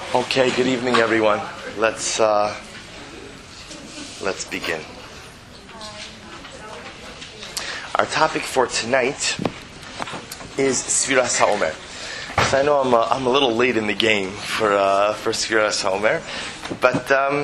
Okay, good evening, everyone. Let's begin. Our topic for tonight is Sfiras HaOmer. So I know I'm a little late in the game for Sfiras HaOmer, but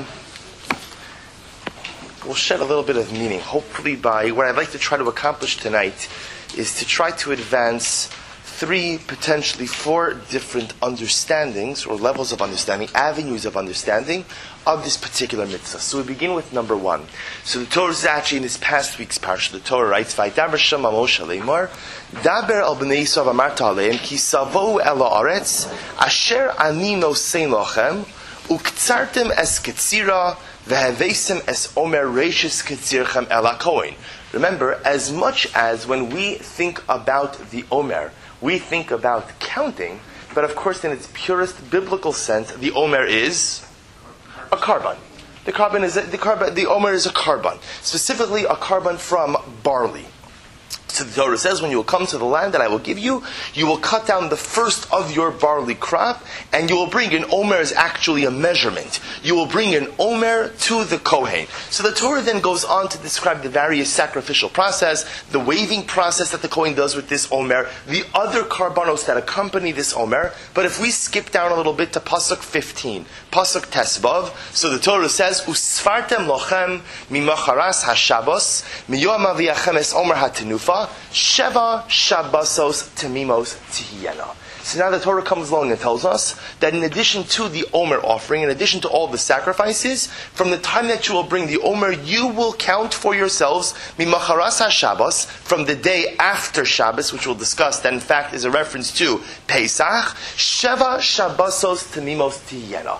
we'll shed a little bit of meaning. Hopefully, by what I'd like to try to accomplish tonight is to try to advance 3, potentially 4 different understandings or levels of understanding, avenues of understanding of this particular mitzvah. So we begin with number 1. So the Torah is actually in this past week's parsha. The Torah writes, "Vaydaber Shema Moshe leimor, daber al bnei Yisrael v'amarta aleim ki savohu el haaretz asher ani nosein lochem uktzartem es ketzira v'haveisem es omer reishis ketzirchem el hakohen." Remember, as much as when we think about the omer, we think about counting, but of course in its purest biblical sense, the omer is a carbon. The omer is a carbon, specifically a carbon from barley. So the Torah says, when you will come to the land that I will give you, you will cut down the first of your barley crop, and you will bring an omer is actually a measurement. You will bring an omer to the Kohen. So the Torah then goes on to describe the various sacrificial process, the waving process that the Kohen does with this omer, the other karbanos that accompany this omer. But if we skip down a little bit to Pasuk 15, Pasuk Tesvav, so the Torah says, "Usfartem lochem mimacharas hashabos miyom aviachem es omer hatenufa Sheva Shabbasos Temimos Tihiyena." So now the Torah comes along and tells us that in addition to the Omer offering, in addition to all the sacrifices, from the time that you will bring the Omer, you will count for yourselves Mimacharas HaShabbos, from the day after Shabbos, which we'll discuss, that in fact is a reference to Pesach, Sheva Shabbasos Temimos Tihiyena.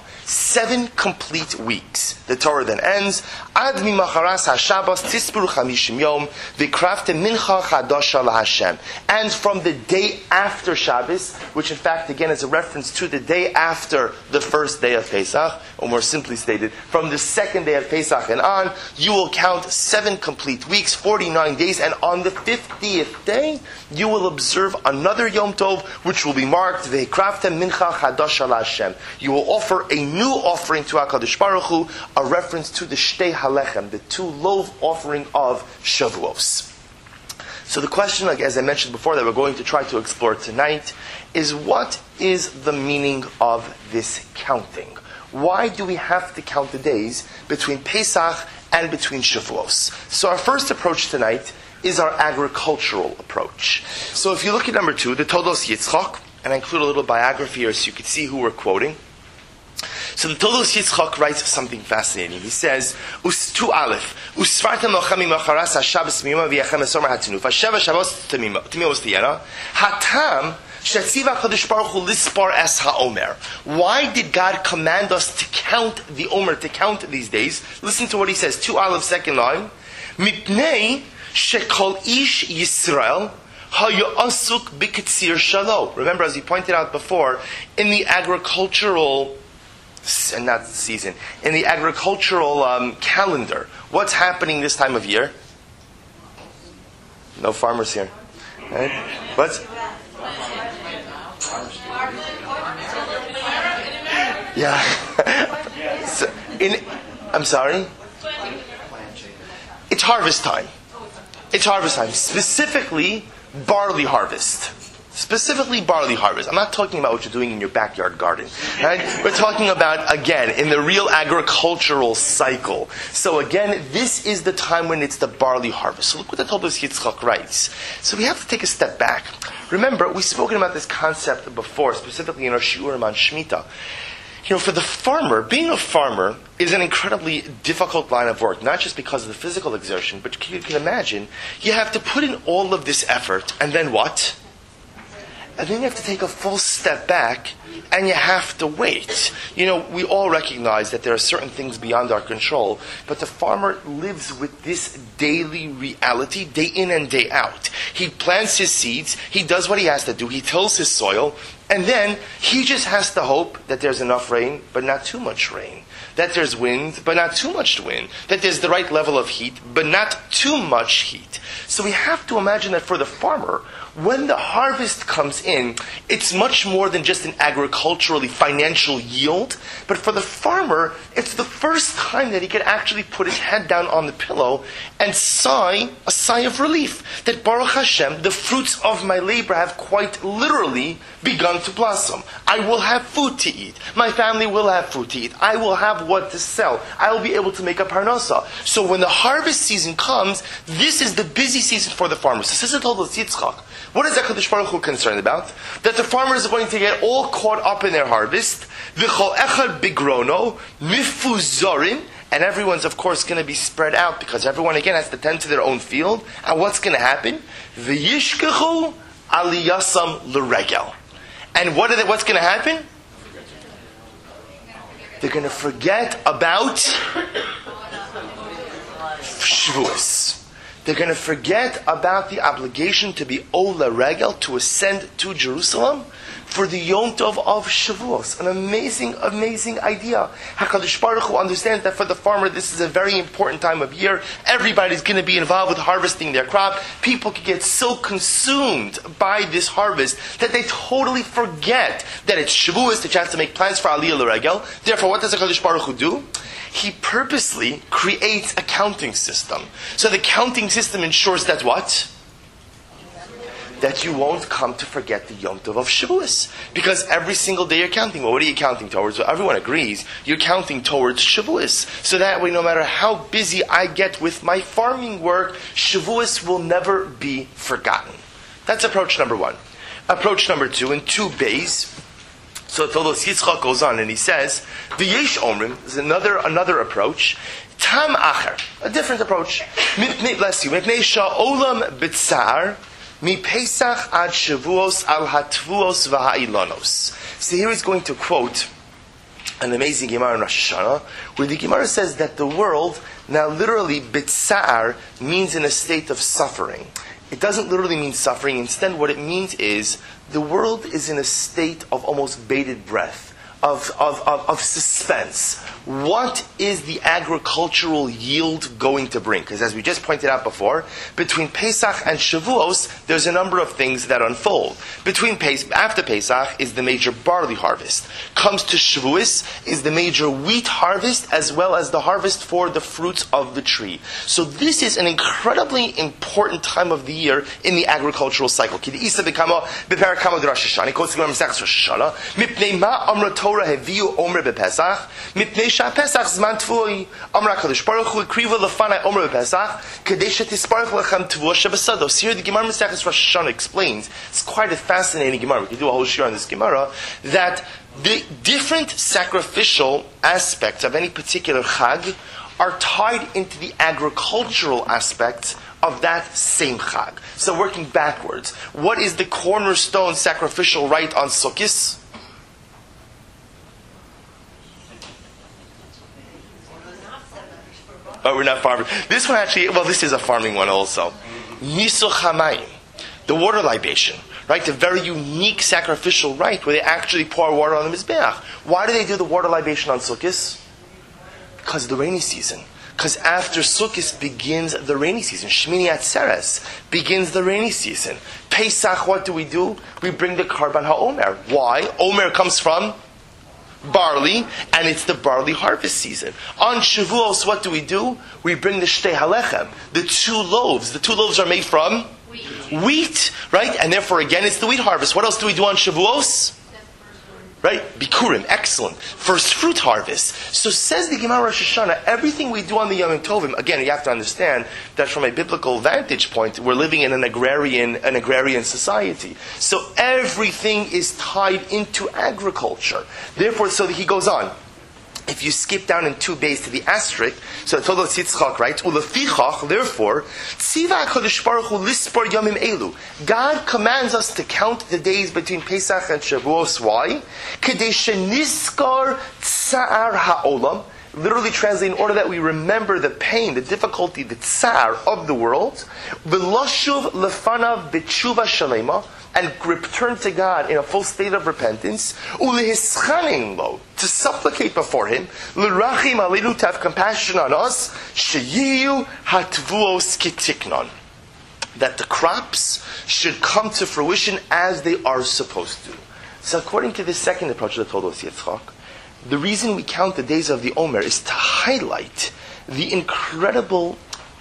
7 complete weeks. The Torah then ends, Ad Mimacharas HaShabbos Tispuru Chamishim Yom V'krafte Mincha Chadasha LaHashem. And from the day after Shabbos, which in fact again is a reference to the day after the first day of Pesach, or more simply stated, from the second day of Pesach and on, you will count 7 complete weeks, 49 days, and on the 50th day, you will observe another Yom Tov, which will be marked, V'krafte Mincha Chadasha LaHashem. You will offer a new offering to HaKadosh Baruch Hu, a reference to the Shtei Halechem, the 2 loaf offering of Shavuos. So the question, like as I mentioned before, that we're going to try to explore tonight is, what is the meaning of this counting? Why do we have to count the days between Pesach and between Shavuos? So our first approach tonight is our agricultural approach. So if you look at number 2, the Todos Yitzchak, and I include a little biography here so you can see who we're quoting. So the Todos Yitzchak writes something fascinating. He says, "2 Aleph, Usfartem lochem mimacharas haShabbos miyom v'yachem es omer hatenufa Sheva Shabbos Temimos Tihiyena Hatam shetziva HaKadosh Baruch Hu lispar es haOmer." Why did God command us to count the Omer, to count these days? Listen to what he says. 2 Aleph, second line. Mipnei shekol ish Yisrael hayasuk b'kitzir shalo. Remember, as he pointed out before, in the agricultural and not season, in the agricultural calendar, what's happening this time of year? No farmers here. Right? What's? Yeah. So I'm sorry? It's harvest time. It's harvest time. Specifically, barley harvest. Specifically barley harvest. I'm not talking about what you're doing in your backyard garden. Right? We're talking about, again, in the real agricultural cycle. So again, this is the time when it's the barley harvest. So look what the Todos Yitzchak writes. So we have to take a step back. Remember, we've spoken about this concept before, specifically in our shiurim on Shemitah. For the farmer, being a farmer is an incredibly difficult line of work, not just because of the physical exertion, but you can imagine, you have to put in all of this effort, and then what? And then you have to take a full step back, and you have to wait. We all recognize that there are certain things beyond our control, but the farmer lives with this daily reality, day in and day out. He plants his seeds, he does what he has to do, he tills his soil, And then he just has to hope that there's enough rain, but not too much rain. That there's wind, but not too much wind. That there's the right level of heat, but not too much heat. So we have to imagine that for the farmer, when the harvest comes in, it's much more than just an agriculturally financial yield. But for the farmer, it's the first time that he could actually put his head down on the pillow and sigh a sigh of relief. That Baruch Hashem, the fruits of my labor have quite literally begun to blossom. I will have food to eat. My family will have food to eat. I will have what to sell. I will be able to make a parnasa. So when the harvest season comes, this is the busy season for the farmers. This isn't all the Yitzchak. What is HaKadosh Baruch Hu concerned about? That the farmers are going to get all caught up in their harvest. V'chol echad bigrono, mifuzorim, and everyone's of course going to be spread out because everyone again has to tend to their own field. And what's going to happen? V'yishkechu aliyasam l'regel. And what's going to happen? They're going to forget about Shavuos. They're going to forget about the obligation to be Ola Regel, to ascend to Jerusalem for the Yom Tov of Shavuos. An amazing, amazing idea. HaKadosh Baruch Hu understands that for the farmer, this is a very important time of year. Everybody's going to be involved with harvesting their crop. People can get so consumed by this harvest that they totally forget that it's Shavuos, that you have to make plans for Aliyah L'Regel. Therefore, what does HaKadosh Baruch Hu do? He purposely creates a counting system. So the counting system ensures that what? That you won't come to forget the Yom Tov of Shavuos. Because every single day you're counting. Well, what are you counting towards? Well, everyone agrees. You're counting towards Shavuos. So that way, no matter how busy I get with my farming work, Shavuos will never be forgotten. That's approach number one. Approach number two, in 2 bays. So Tolos Yitzchak goes on and he says, V'yesh omrim, is another approach. Tam acher, a different approach. Bless you. Mipnei sha'olam b'tzar, mi Pesach ad Shavuos al hatvuos v'ha'ilonos. So here he's going to quote an amazing Gemara in Rosh Hashanah, where the Gemara says that the world, now literally b'tzar, means in a state of suffering. It doesn't literally mean suffering. Instead, what it means is the world is in a state of almost bated breath, of suspense. What is the agricultural yield going to bring? Because as we just pointed out before, between Pesach and Shavuos, there's a number of things that unfold. After Pesach is the major barley harvest. Comes to Shavuos is the major wheat harvest, as well as the harvest for the fruits of the tree. So this is an incredibly important time of the year in the agricultural cycle. He quotes the Gemara Rosh Hashanah. Mipnei ma amra Torah heviu omer bepesach. Mipnei Pesach zman tvui. Amar HaKadosh Baruch Hu kriva lefanai omer bepesach kedei shetisparach lechem tvua shebesados. Here the Gemara Masechus Rosh Hashanah explains. It's quite a fascinating Gemara. We could do a whole shir on this Gemara, that the different sacrificial aspects of any particular chag are tied into the agricultural aspects of that same chag. So working backwards, what is the cornerstone sacrificial rite on Sukkot? But we're not farming. This one actually, this is a farming one also. Nisuch hamayim, the water libation, right? The very unique sacrificial rite where they actually pour water on the Mizbeach. Why do they do the water libation on Sukkot? Because of the rainy season. Because after Sukkot begins the rainy season. Shmini Atzeres begins the rainy season. Pesach, what do? We bring the Karban HaOmer. Why? Omer comes from barley, and it's the barley harvest season. On Shavuos, what do? We bring the Shtei Halechem, the 2 loaves. The 2 loaves are made from wheat, right? And therefore, again, it's the wheat harvest. What else do we do on Shavuos? Right? Bikurim, excellent. First fruit harvest. So says the Gemara Rosh Hashanah, everything we do on the Yom Tovim, again, you have to understand that from a biblical vantage point, we're living in an agrarian society. So everything is tied into agriculture. Therefore, so he goes on. If you skip down in 2 bays to the asterisk, so Todos Yitzchak writes, Ulefichach, therefore, Tziva HaKadosh Baruch Hu lispor yomim elu. God commands us to count the days between Pesach and Shavuos. Why? Kedei sheniskar tsa'ar ha'olam. Literally translated, in order that we remember the pain, the difficulty, the tsar of the world. V'loshuv lefanav b'tshuva shalema. and return to God in a full state of repentance, ulehischanin lo, to supplicate before Him, l'rachim aleinu, to have compassion on us, sheyiyu hatvuos kitiknon, that the crops should come to fruition as they are supposed to. So according to this second approach that told us Yitzchak, the reason we count the days of the Omer is to highlight the incredible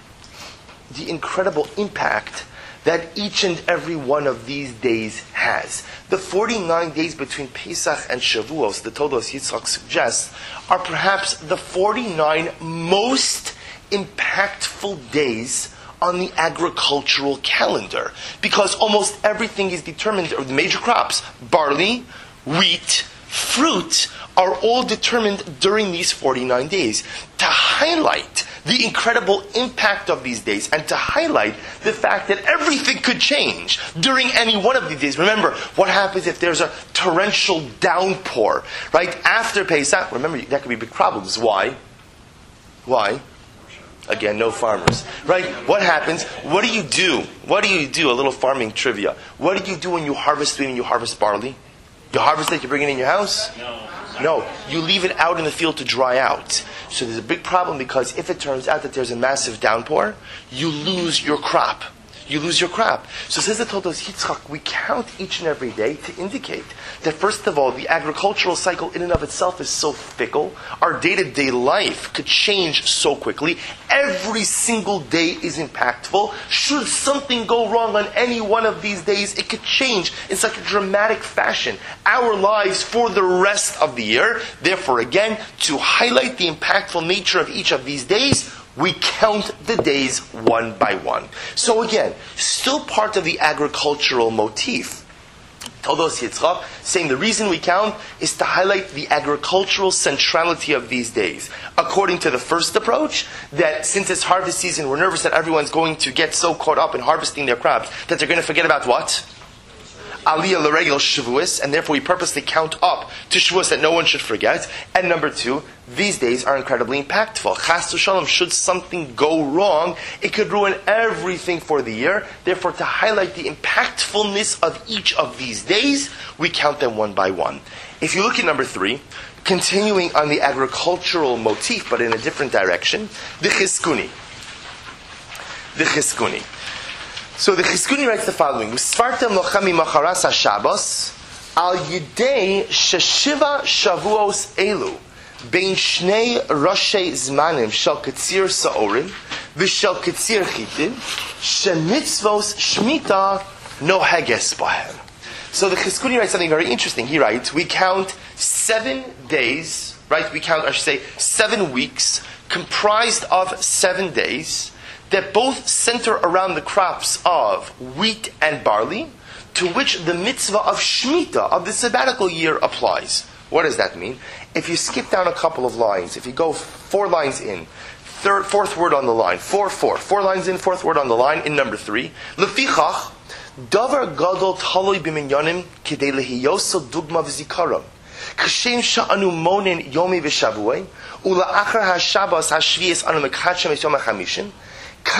impact that each and every one of these days has. The 49 days between Pesach and Shavuos, the Todos Yitzchak suggests, are perhaps the 49 most impactful days on the agricultural calendar, because almost everything is determined, or the major crops, barley, wheat, fruit, are all determined during these 49 days. To highlight the incredible impact of these days, and to highlight the fact that everything could change during any one of these days. Remember, what happens if there's a torrential downpour, right, after Pesach? Remember, that could be big problems. Why? Again, no farmers. Right? What happens? What do you do? A little farming trivia. What do you do when you harvest wheat and you harvest barley? You harvest it, you bring it in your house? No. You leave it out in the field to dry out. So there's a big problem, because if it turns out that there's a massive downpour, you lose your crop. So says the Todos Yitzchak, we count each and every day to indicate that, first of all, the agricultural cycle in and of itself is so fickle. Our day-to-day life could change so quickly. Every single day is impactful. Should something go wrong on any one of these days, it could change in such a dramatic fashion our lives for the rest of the year. Therefore, again, to highlight the impactful nature of each of these days, we count the days one by one. So again, still part of the agricultural motif. Todos Yitzchak saying the reason we count is to highlight the agricultural centrality of these days. According to the first approach, that since it's harvest season, we're nervous that everyone's going to get so caught up in harvesting their crops that they're going to forget about what? Aliyah l'regel Shavuos, and therefore we purposely count up to Shavuos that no one should forget. And number two, these days are incredibly impactful. Chas v'shalom, should something go wrong, it could ruin everything for the year. Therefore, to highlight the impactfulness of each of these days, we count them one by one. If you look at number 3, continuing on the agricultural motif, but in a different direction, the Chizkuni. So the Chizkuni writes the following: Usfartem lochami macharas haShabbos al yidei sheshiva shavuos elu bein shnei roshei zmanim shel katzir sa'orim v'shel katzir chitin shemitzvos shmita noheges bahem. So the Chizkuni writes something very interesting. He writes, we count 7 days, right? We count, 7 weeks comprised of 7 days that both center around the crops of wheat and barley, to which the mitzvah of Shemitah, of the sabbatical year, applies. What does that mean? If you skip down a couple of lines, if you go 4 lines in, fourth word on the line, 4 lines in, 4th word on the line, in number 3, Lefichach, davar gadol taloy b'minyanim kidei lehiyoso dugma v'zikaram. Kashem sha'anu monin yomi v'shavuay, ula'achar ha'shabas ha'shviyes anu mekachem es yom ha'chamishim, so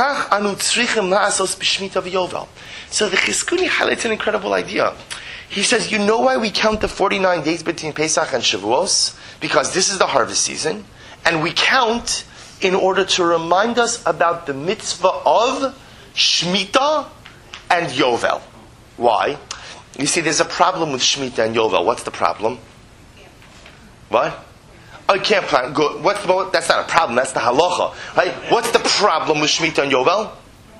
the Chizkuni highlights an incredible idea. He says, you know why we count the 49 days between Pesach and Shavuos? Because this is the harvest season, and we count in order to remind us about the mitzvah of Shemitah and Yovel. Why? You see, there's a problem with Shemitah and Yovel. What's the problem? What? Oh, you can't plant. Good. That's not a problem. That's the halacha, right? What's the problem with Shemitah and Yovel?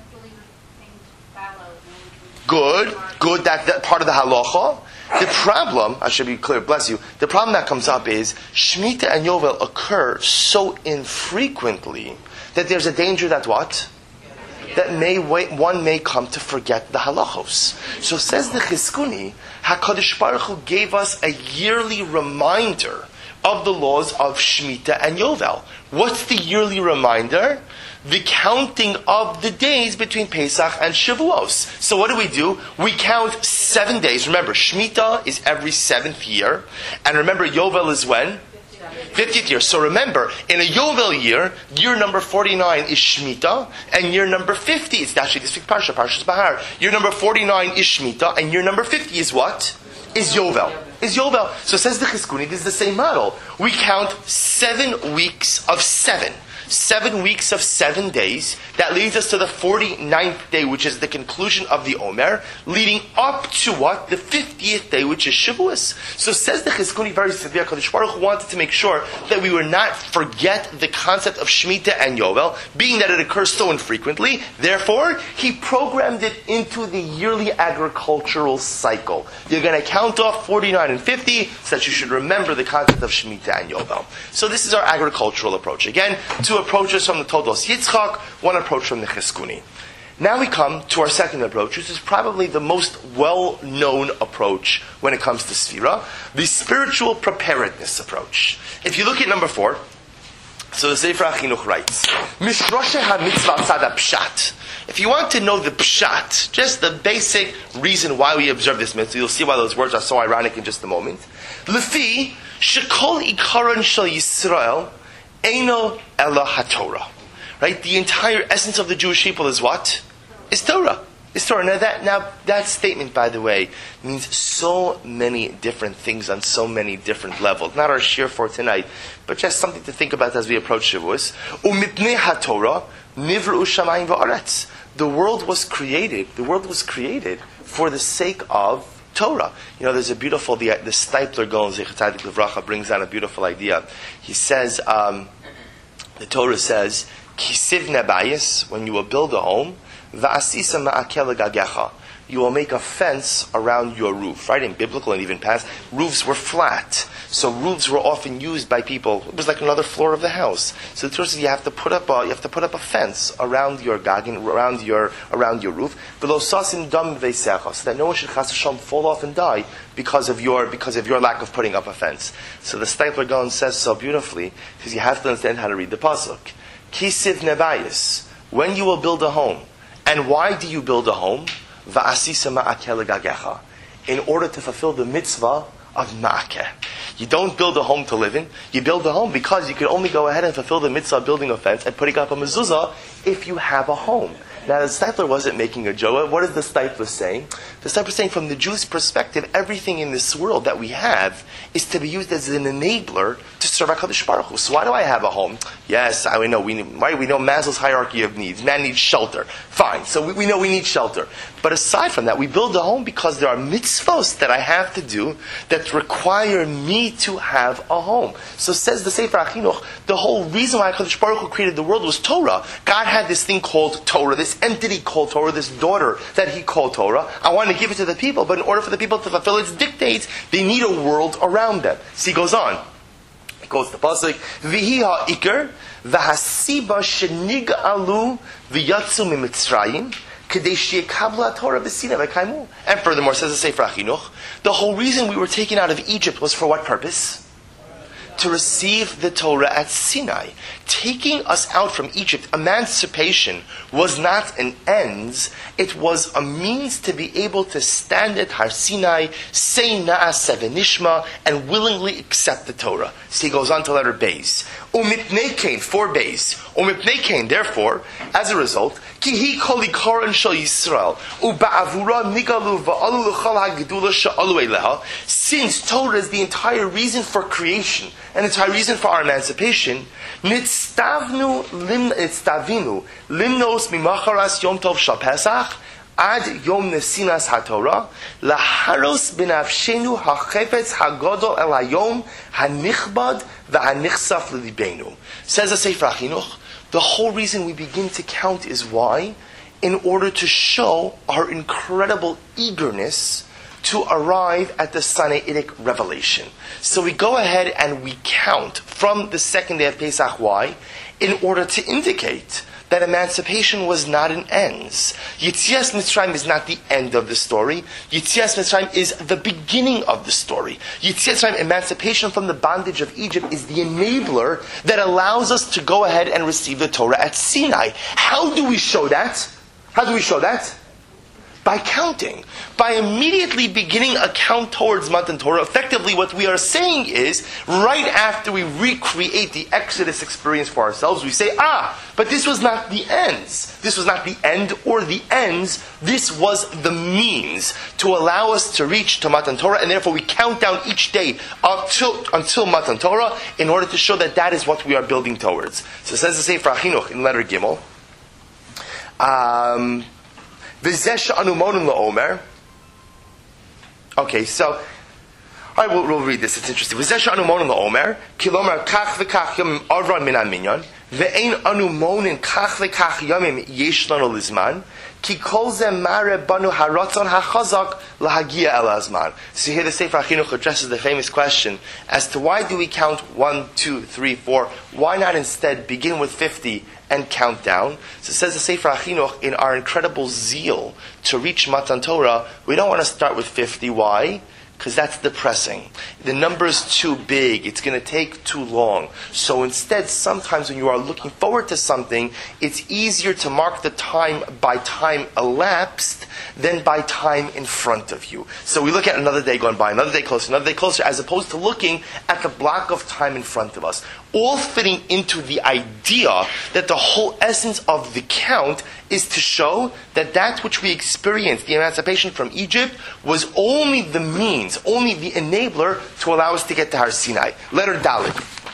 Good. That part of the halacha. The problem, I should be clear, bless you. The problem that comes up is Shemitah and Yovel occur so infrequently that there's a danger that what? That one may come to forget the halachos. So says the Chizkuni, HaKadosh Baruch Hu gave us a yearly reminder of the laws of Shemitah and Yovel. What's the yearly reminder? The counting of the days between Pesach and Shavuos. So what do? We count 7 days. Remember, Shemitah is every 7th year. And remember, Yovel is when? 50th year. So remember, in a Yovel year, year number 49 is Shemitah, and year number 50, it's actually this week Parsha, Parshas Bahar. Year number 49 is Shemitah, and year number 50 is what? Is Yovel. So says the Chizkuni, this is the same model. We count 7 weeks of 7. 7 weeks of 7 days. That leads us to the 49th day, which is the conclusion of the Omer, leading up to what? The 50th day, which is Shavuos. So says the Chizkuni very severe, Kadosh Baruch Hu wanted to make sure that we would not forget the concept of Shemitah and Yovel, being that it occurs so infrequently. Therefore, he programmed it into the yearly agricultural cycle. You're going to count off 49 and 50, so that you should remember the concept of Shemitah and Yovel. So this is our agricultural approach. Again, 2 approaches from the Toldos Yitzchak, 1 approach from the Chizkuni. Now we come to our second approach, which is probably the most well-known approach when it comes to Sfira, the spiritual preparedness approach. If you look at number 4, so the Sefer HaChinuch writes, Mishroshe HaMitzvah Tzad HaPshat. If you want to know the pshat, just the basic reason why we observe this mitzvah, you'll see why those words are so ironic in just a moment. Lefi shekol ikaron shel Yisrael eino ela haTorah. Right? The entire essence of the Jewish people is what? Is Torah. Is Torah. Now that statement, by the way, means so many different things on so many different levels. Not our shir for tonight, but just something to think about as we approach Shavuos. Umipnei haTorah nivru shamayim va'aretz. The world was created for the sake of Torah. You know, there's a beautiful, the Steipler Gaon, Zecher Tzadik Livracha, brings down a beautiful idea. He says, the Torah says, Kisiv nebayis, when you will build a home, va'asisa ma'akel gagecha, you will make a fence around your roof. Right? In biblical and even past, roofs were flat. So roofs were often used by people. It was like another floor of the house. So the Torah says you have to put up a fence around your gagin, around your roof. Below sasim dam veisecha, so that no one should chas v'shalom fall off and die because of your lack of putting up a fence. So the Steipler Gaon says so beautifully, because you have to understand how to read the pasuk. Kisiv nebayis, when you will build a home. And why do you build a home? Va'asisa ma'akeh legagecha, in order to fulfill the mitzvah of ma'akeh. You don't build a home to live in. You build a home because you can only go ahead and fulfill the mitzvah of building a fence and putting up a mezuzah if you have a home. Now, the Steipler wasn't making a joke. What is the Steipler saying? The Steipler is saying, from the Jew's perspective, everything in this world that we have is to be used as an enabler to serve HaKadosh Baruch Hu. So why do I have a home? Yes, we know Maslow's hierarchy of needs. Man needs shelter. Fine, so we know we need shelter. But aside from that, we build a home because there are mitzvos that I have to do that require me to have a home. So says the Sefer HaChinuch, the whole reason why HaKadosh Baruch Hu created the world was Torah. God had this thing called Torah, this entity called Torah, this daughter that he called Torah. I want to give it to the people, but in order for the people to fulfill its dictates, they need a world around them. So he goes on. He goes to the pasuk, V'hi ha'ikar, v'hasiba shenig'alu v'yatzu mimitzrayim, kedei she'yekablu ha'torah b'sinai v'kaimu. And furthermore, says the Sefer HaChinuch, the whole reason we were taken out of Egypt was for what purpose? To receive the Torah at Sinai. Taking us out from Egypt, emancipation was not an ends, it was a means to be able to stand at Har Sinai, say Na'aseh v'nishma, and willingly accept the Torah. So he goes on to letter Beis. Umipnei kain, 4 Beis. Umipnei kain, therefore, as a result, ki hi kol ikaron shel Yisrael, uba'avura nigalu va'alu l'chol ha'gedula she'alu eleha, since Torah is the entire reason for creation, and the entire reason for our emancipation, nitztavinu limnos mimacharas yom tov shal Pesach ad yom nesinas haTorah laharos b'nafshenu hachefetz hagadol el hayom hanichbad v'hanichsaf l'libenu. Says the Sefer HaChinuch, the whole reason we begin to count is why? In order to show our incredible eagerness to arrive at the Sinaitic revelation. So we go ahead and we count from the second day of Pesach. Why? In order to indicate that emancipation was not an ends. Yetzias Mitzrayim is not the end of the story. Yetzias Mitzrayim is the beginning of the story. Yetzias Mitzrayim, emancipation from the bondage of Egypt, is the enabler that allows us to go ahead and receive the Torah at Sinai. How do we show that? By counting. By immediately beginning a count towards Matan Torah, effectively what we are saying is, right after we recreate the Exodus experience for ourselves, we say, but this was not the ends. This was not the end or the ends. This was the means to allow us to reach to Matan Torah, and therefore we count down each day until Matan Torah in order to show that that is what we are building towards. So it says the Sefer HaChinuch in letter Gimel, okay, so we'll read this. It's interesting. Kilomar kach v'kach yomim avran min minyan ve'ein anu monin kach v'kach yomim yesh lanu lizman ki kol ze mare banu haratzon hachazak lahagia el azman. So here the Sefer HaChinuch addresses the famous question as to why do we count 1, 2, 3, 4? Why not instead begin with 50 and count down? So it says the Sefer HaChinuch, in our incredible zeal to reach Matan Torah, we don't want to start with 50. Why? Because that's depressing. The number is too big. It's going to take too long. So instead, sometimes when you are looking forward to something, it's easier to mark the time by time elapsed than by time in front of you. So we look at another day going by, another day closer, as opposed to looking at the block of time in front of us. All fitting into the idea that the whole essence of the count is to show that that which we experienced, the emancipation from Egypt, was only the means, only the enabler to allow us to get to Har Sinai. Letter Dalet.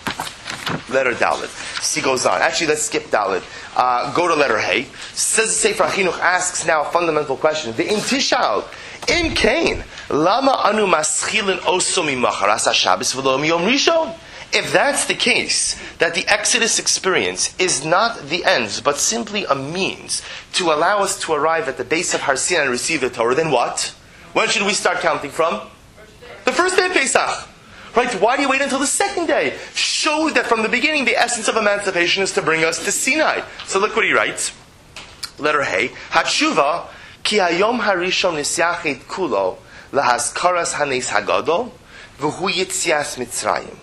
See goes on. Actually, let's skip Dalet. Go to letter Hey. Says the Sefer HaChinuch, asks now a fundamental question. The Intishal. Im Kain. Lama anu maschilin oso mimacharas HaShabbos v'lo miyom Rishon. If that's the case, that the Exodus experience is not the ends, but simply a means to allow us to arrive at the base of Har Sinai and receive the Torah, then what? When should we start counting from? The first day of Pesach. Right? Why do you wait until the second day? Show that from the beginning the essence of emancipation is to bring us to Sinai. So look what he writes. Letter Hey. Hatshuva, ki hayom harishon nisyachet kulo lahaskaras hanes hagadol v'hu yitzias Mitzrayim.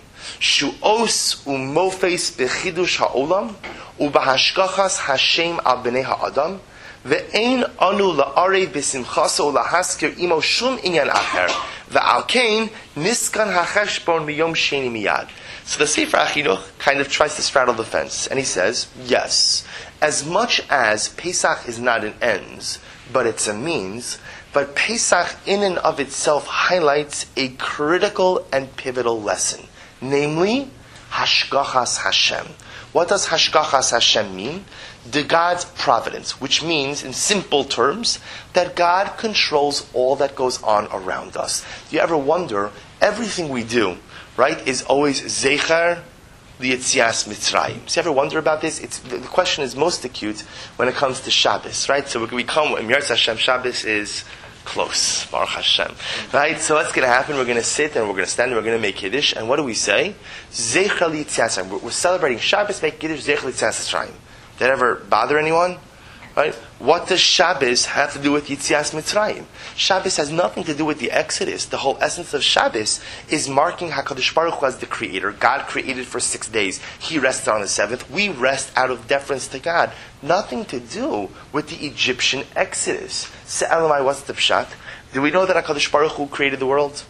Shu'os umofes bechidush ha'olam ubahashkachas Hashem al bnei ha'adam ve'ein anu la'arei b'simchaso lahaskir imo shum inyan acher ve'al kein niskan ha'cheshbon miyom sheni miyad. So the Sefer HaChinuch kind of tries to straddle the fence, and he says, yes, as much as Pesach is not an ends, but it's a means, but Pesach in and of itself highlights a critical and pivotal lesson. Namely, Hashgachas Hashem. What does Hashgachas Hashem mean? The God's providence, which means, in simple terms, that God controls all that goes on around us. Do you ever wonder, everything we do, right, is always Zecher L'Yetzias Mitzrayim. So you ever wonder about this? The question is most acute when it comes to Shabbos, right? So we come, when Yirtzeh Hashem, Shabbos is close, Baruch Hashem. Right? So what's going to happen? We're going to sit and we're going to stand and we're going to make Kiddush. And what do we say? Zecher L'Yetzias Mitzrayim. We're celebrating Shabbos, make Kiddush, Zecher L'Yetzias Mitzrayim. Did that ever bother anyone? Right? What does Shabbos have to do with Yitzias Mitzrayim? Shabbos has nothing to do with the Exodus. The whole essence of Shabbos is marking HaKadosh Baruch Hu as the Creator. God created for 6 days. He rested on the 7th. We rest out of deference to God. Nothing to do with the Egyptian Exodus. So, Elamai, what's the pshat? Do we know that HaKadosh Baruch Hu created the world?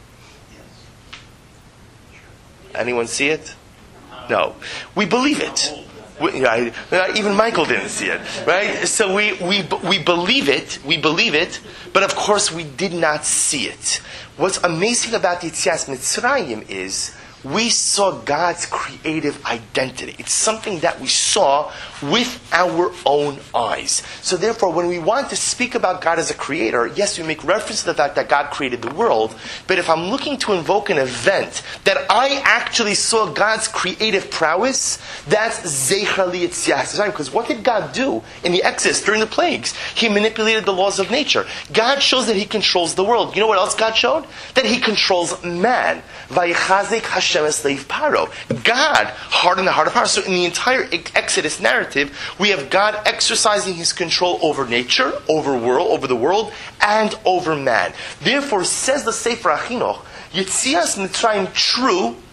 Anyone see it? No. We believe it. Even Michael didn't see it, right? So we believe it, but of course we did not see it. What's amazing about Yitzias Mitzrayim is we saw God's creative identity. It's something that we saw with our own eyes. So therefore, when we want to speak about God as a creator, yes, we make reference to the fact that God created the world, but if I'm looking to invoke an event that I actually saw God's creative prowess, that's Zecher L'Yetzias Mitzrayim. Because what did God do in the Exodus during the plagues? He manipulated the laws of nature. God shows that He controls the world. You know what else God showed? That He controls man. Vayichazek Hashem esleiv Paro. God hardened the heart of Paro. So in the entire Exodus narrative, we have God exercising His control over nature, over the world, and over man. Therefore, says the Sefer HaChinuch, Yitzias Mitzrayim, true,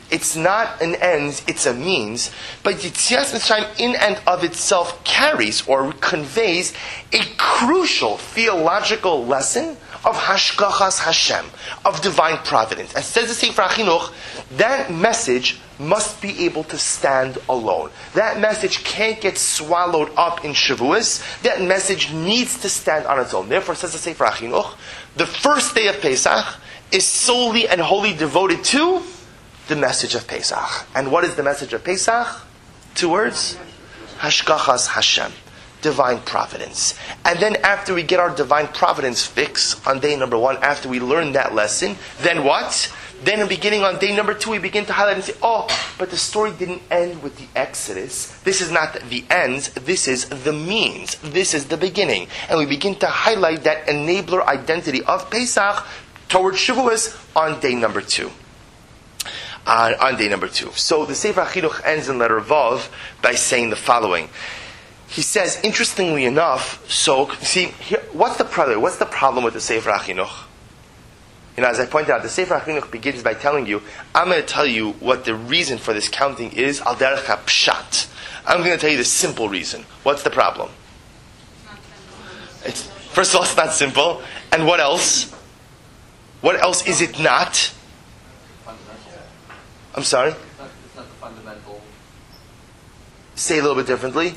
It's not an end, it's a means. But Yetzias Mitzrayim in and of itself carries or conveys a crucial theological lesson of Hashgachas Hashem, of divine providence. And says the Sefer HaChinuch, that message must be able to stand alone. That message can't get swallowed up in Shavuos. That message needs to stand on its own. Therefore, says the Sefer HaChinuch, the first day of Pesach is solely and wholly devoted to the message of Pesach. And what is the message of Pesach? 2 words. Hashgachas Hashem. Divine providence. And then after we get our divine providence fix on day number 1, after we learn that lesson, then what? Then beginning on day number 2, we begin to highlight and say, oh, but the story didn't end with the Exodus. This is not the end. This is the means. This is the beginning. And we begin to highlight that enabler identity of Pesach towards Shavuos on day number 2. On day number 2. So the Sefer HaChinuch ends in letter Vav by saying the following. He says, interestingly enough, so, see, here, what's the problem with the Sefer HaChinuch? As I pointed out, the Sefer HaChinuch begins by telling you, I'm going to tell you what the reason for this counting is, al derech hapshat. I'm going to tell you the simple reason. What's the problem? First of all, it's not simple. And what else? What else is it not? I'm sorry? It's not the fundamental. Say a little bit differently.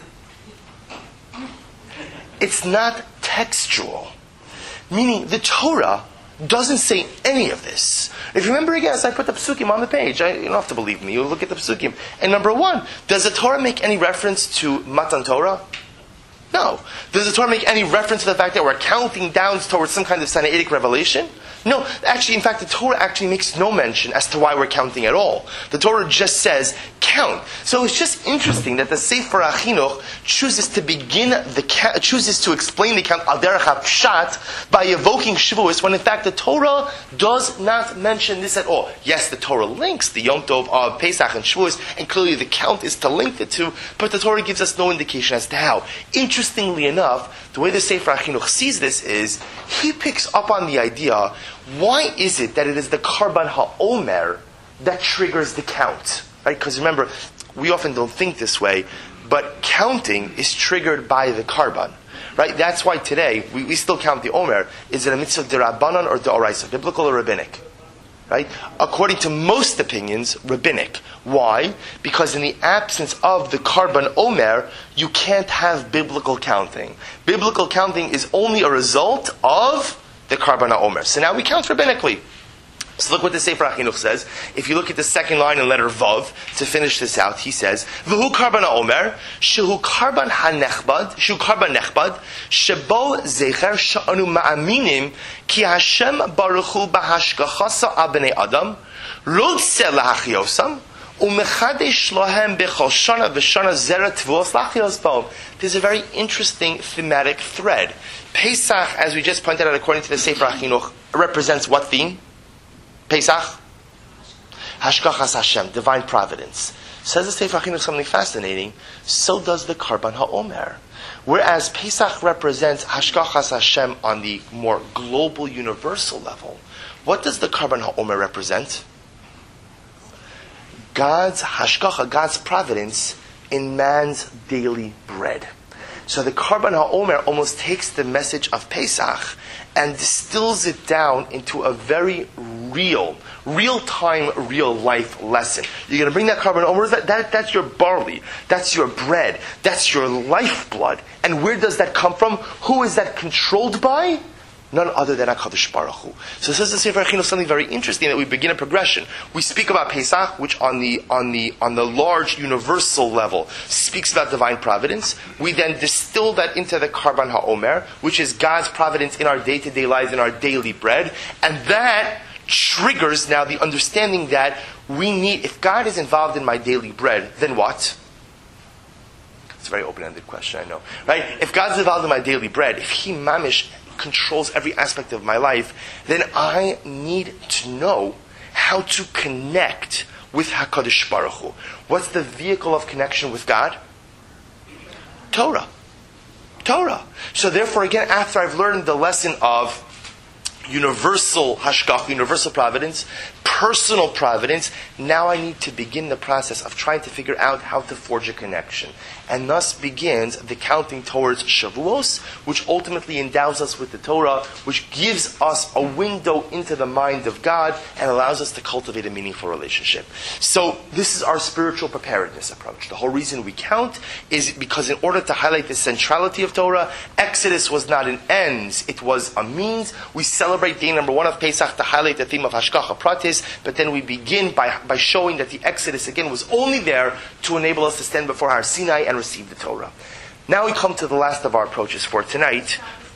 It's not textual. Meaning, the Torah doesn't say any of this. If you remember again, as I put the psukim on the page, you don't have to believe me, you look at the psukim. And number 1, does the Torah make any reference to Matan Torah? No. Does the Torah make any reference to the fact that we're counting down towards some kind of Sinaitic revelation? No. Actually, in fact, the Torah actually makes no mention as to why we're counting at all. The Torah just says, count. So it's just interesting that the Sefer HaChinuch chooses to explain the count al derech hapshat by evoking Shavuos, when in fact the Torah does not mention this at all. Yes, the Torah links the Yom Tov of Pesach and Shavuos, and clearly the count is to link the two, but the Torah gives us no indication as to how. Interestingly enough, the way the Sefer HaChinuch sees this is, he picks up on the idea, why is it that it is the Karban HaOmer that triggers the count? Right? Because remember, we often don't think this way, but counting is triggered by the Karban. Right? That's why today, we still count the Omer. Is it a mitzvah d'Rabbanan or d'Oraisa? Biblical or rabbinic? Right? According to most opinions, rabbinic. Why? Because in the absence of the Karban Omer, you can't have biblical counting. Biblical counting is only a result of the Karban Omer. So now we count rabbinically. So look what the Sefer HaChinuch says. If you look at the second line in letter Vav, to finish this out, he says, V'hu Karban HaOmer, Shehu Karban HaNechbad, Shehu Karban Nechbad, Shebo Zecher Sha'anu Ma'aminim, Ki Hashem Baruch Hu B'Hashgachasa Al B'nei Adam, Rodse L'Hachiosam, U'Mechadesh Lohem B'Chol Shana V'Shana Zera Tvos L'Achios B'Om. There's a very interesting thematic thread. Pesach, as we just pointed out according to the Sefer HaChinuch, represents what theme? Pesach? Hashgachas Hashem, divine providence. Says the Sefer HaChinuch something fascinating. So does the Karban HaOmer. Whereas Pesach represents Hashgachas Hashem on the more global, universal level, what does the Karban HaOmer represent? God's Hashgacha, God's providence in man's daily bread. So the Karban HaOmer almost takes the message of Pesach and distills it down into a very real-time, real-life lesson. You're going to bring that Karban HaOmer, that's your barley, that's your bread, that's your lifeblood. And where does that come from? Who is that controlled by? None other than HaKadosh Baruch Hu. So it says the Sefer HaChinuch something very interesting, that we begin a progression. We speak about Pesach, which on the large universal level speaks about divine providence. We then distill that into the Karban HaOmer, which is God's providence in our day-to-day lives, in our daily bread. And that triggers now the understanding that we need, if God is involved in my daily bread, then what? It's a very open-ended question, I know. Right? If God's involved in my daily bread, if He mamish controls every aspect of my life, then I need to know how to connect with HaKadosh Baruch Hu. What's the vehicle of connection with God? Torah. So therefore, again, after I've learned the lesson of universal hashgach, universal providence, personal providence. Now I need to begin the process of trying to figure out how to forge a connection. And thus begins the counting towards Shavuos, which ultimately endows us with the Torah, which gives us a window into the mind of God and allows us to cultivate a meaningful relationship. So this is our spiritual preparedness approach. The whole reason we count is because in order to highlight the centrality of Torah, Exodus was not an ends, it was a means. We celebrate day number 1 of Pesach to highlight the theme of Hashgacha Pratis, but then we begin by showing that the Exodus again was only there to enable us to stand before Har Sinai and receive the Torah. Now we come to the last of our approaches for tonight.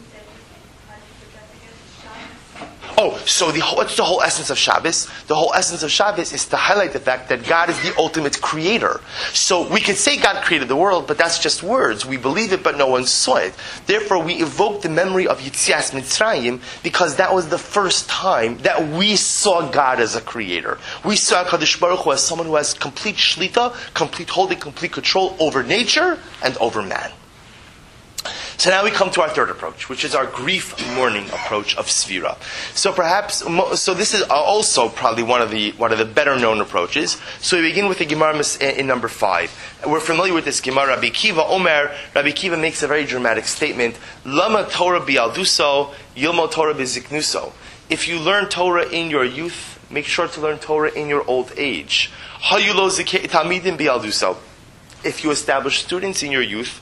So what's the whole essence of Shabbos? The whole essence of Shabbos is to highlight the fact that God is the ultimate creator. So we could say God created the world, but that's just words. We believe it, but no one saw it. Therefore, we evoke the memory of Yitzias Mitzrayim because that was the first time that we saw God as a creator. We saw HaKadosh Baruch Hu as someone who has complete shlita, complete holding, complete control over nature and over man. So now we come to our third approach, which is our grief mourning approach of Sfira. So this is also probably one of the better known approaches. So we begin with the Gemara in number 5. We're familiar with this Gemara. Rabbi Kiva makes a very dramatic statement. Lama Torah bi'alduso, yilmo Torah biziknuso. If you learn Torah in your youth, make sure to learn Torah in your old age. Hayulo tamidim bi'alduso. If you establish students in your youth,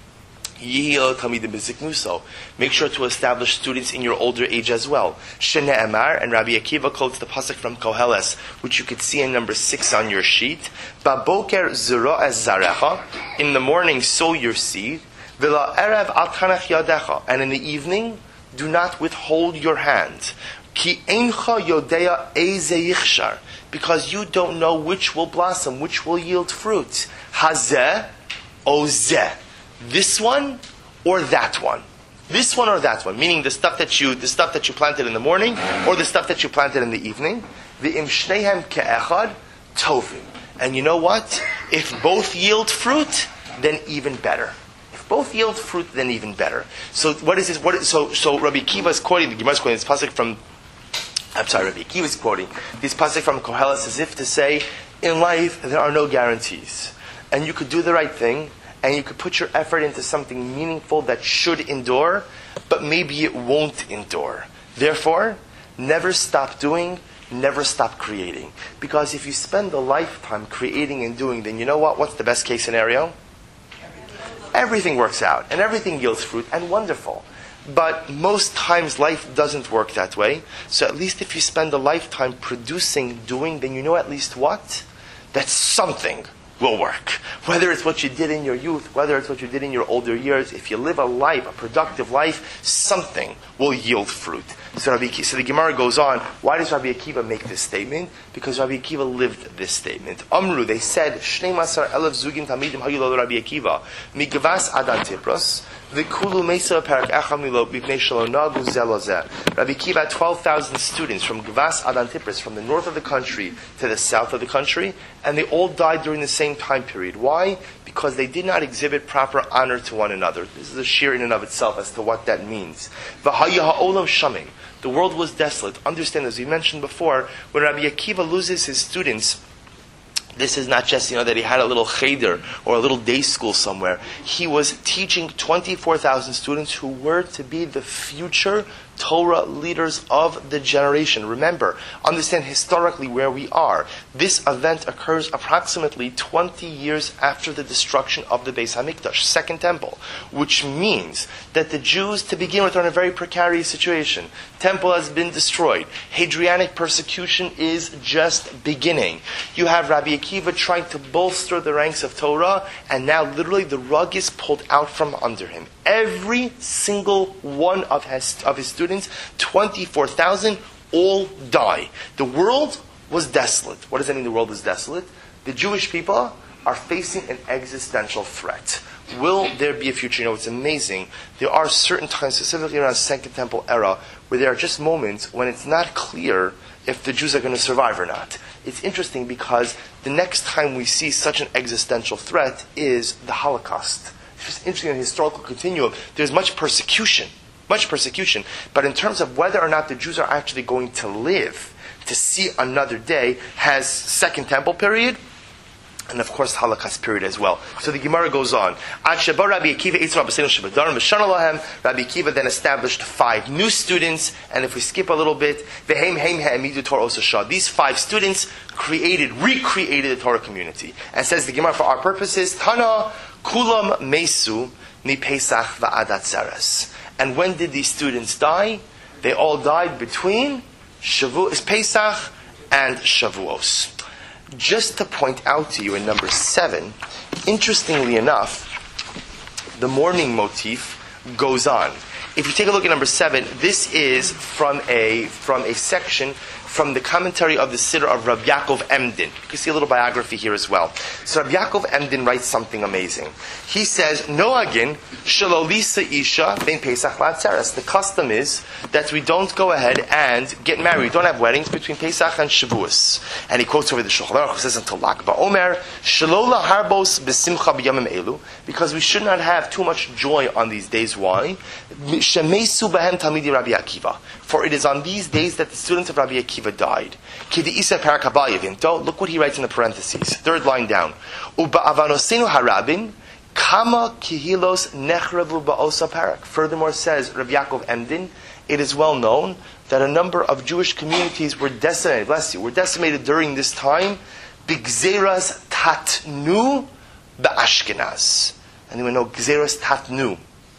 make sure to establish students in your older age as well. Shene'emar, and Rabbi Akiva quotes the pasuk from Koheles, which you could see in number 6 on your sheet. Baboker zera es zarecha, in the morning sow your seed. V'la erev al tanach yadecha, and in the evening do not withhold your hand. Ki eincha yodea eze yichshar, because you don't know which will blossom, which will yield fruit. Hazeh o zeh. This one or that one. This one or that one. Meaning the stuff that you planted in the morning or the stuff that you planted in the evening. The im shnehem ke'echad tovim. And you know what? If both yield fruit, then even better. If both yield fruit, then even better. So what is this? So Rabbi Akiva is quoting, the Gemara is quoting this pasuk from Rabbi Akiva is quoting this pasuk from Koheles as if to say, in life there are no guarantees. And you could do the right thing, and you could put your effort into something meaningful that should endure, but maybe it won't endure. Therefore, never stop doing, never stop creating. Because if you spend a lifetime creating and doing, then you know what? What's the best case scenario? Everything works out, and everything yields fruit, and wonderful. But most times life doesn't work that way. So at least if you spend a lifetime producing, doing, then you know at least what? That something will work. Whether it's what you did in your youth, whether it's what you did in your older years, if you live a life, a productive life, something will yield fruit. So the Gemara goes on, why does Rabbi Akiva make this statement? Because Rabbi Akiva lived this statement. Amru, they said, Shnei Masar Elef Zugim Tamidim Hayulol Rabbi Akiva, Migvas Adan Tipros, V'kulu Mesa Perak Echamilo B'pnei Shalonagu Zelozeh. Rabbi Akiva had 12,000 students from Gvas Adan Tipros, from the north of the country to the south of the country, and they all died during the same time period. Why? Because they did not exhibit proper honor to one another. This is a shir in and of itself as to what that means. V'haya ha'olam shamim. The world was desolate. Understand, as we mentioned before, when Rabbi Akiva loses his students, this is not just, that he had a little cheder or a little day school somewhere. He was teaching 24,000 students who were to be the future Torah leaders of the generation. Remember, understand historically where we are. This event occurs approximately 20 years after the destruction of the Beis HaMikdash, Second Temple, which means that the Jews, to begin with, are in a very precarious situation. Temple has been destroyed. Hadrianic persecution is just beginning. You have Rabbi Akiva trying to bolster the ranks of Torah, and now literally the rug is pulled out from under him. Every single one of his students, 24,000, all die. The world was desolate. What does that mean, the world is desolate? The Jewish people are facing an existential threat. Will there be a future? It's amazing. There are certain times, specifically around Second Temple era, where there are just moments when it's not clear if the Jews are going to survive or not. It's interesting because the next time we see such an existential threat is the Holocaust. It's just interesting in the historical continuum. There's much persecution. But in terms of whether or not the Jews are actually going to live to see another day has Second Temple period, and of course Holocaust period as well. So the Gemara goes on. Rabbi Akiva then established 5 new students, and if we skip a little bit, these 5 students recreated the Torah community. And says the Gemara, for our purposes, Tana Kulam Mesu Mi Pesach Va'adat Zeres. And when did these students die? They all died between Pesach and Shavuos. Just to point out to you in number 7, interestingly enough, the mourning motif goes on. If you take a look at number 7, this is from a section from the commentary of the Siddur of Rabbi Yaakov Emden. You can see a little biography here as well. So Rabbi Yaakov Emden writes something amazing. He says, Noagin shalolisa isha ben Pesach latzeres. The custom is that we don't go ahead and get married. We don't have weddings between Pesach and Shavuos. And he quotes over the Shulchan Aruch, who says until Lag BaOmer, shalola harbos besimcha b'yamim elu, because we should not have too much joy on these days. Why? Shemesu bahem talmidi Rabbi Akiva. For it is on these days that the students of Rabbi Akiva died. Look what he writes in the parentheses. 3rd line down. Kama kihilos nechravu ba'osa parak. Furthermore, says Rabbi Yaakov Emden, it is well known that a number of Jewish communities were decimated during this time. B'gzeras tatnu ba'ashkenaz. Anyone know gzeras tatnu?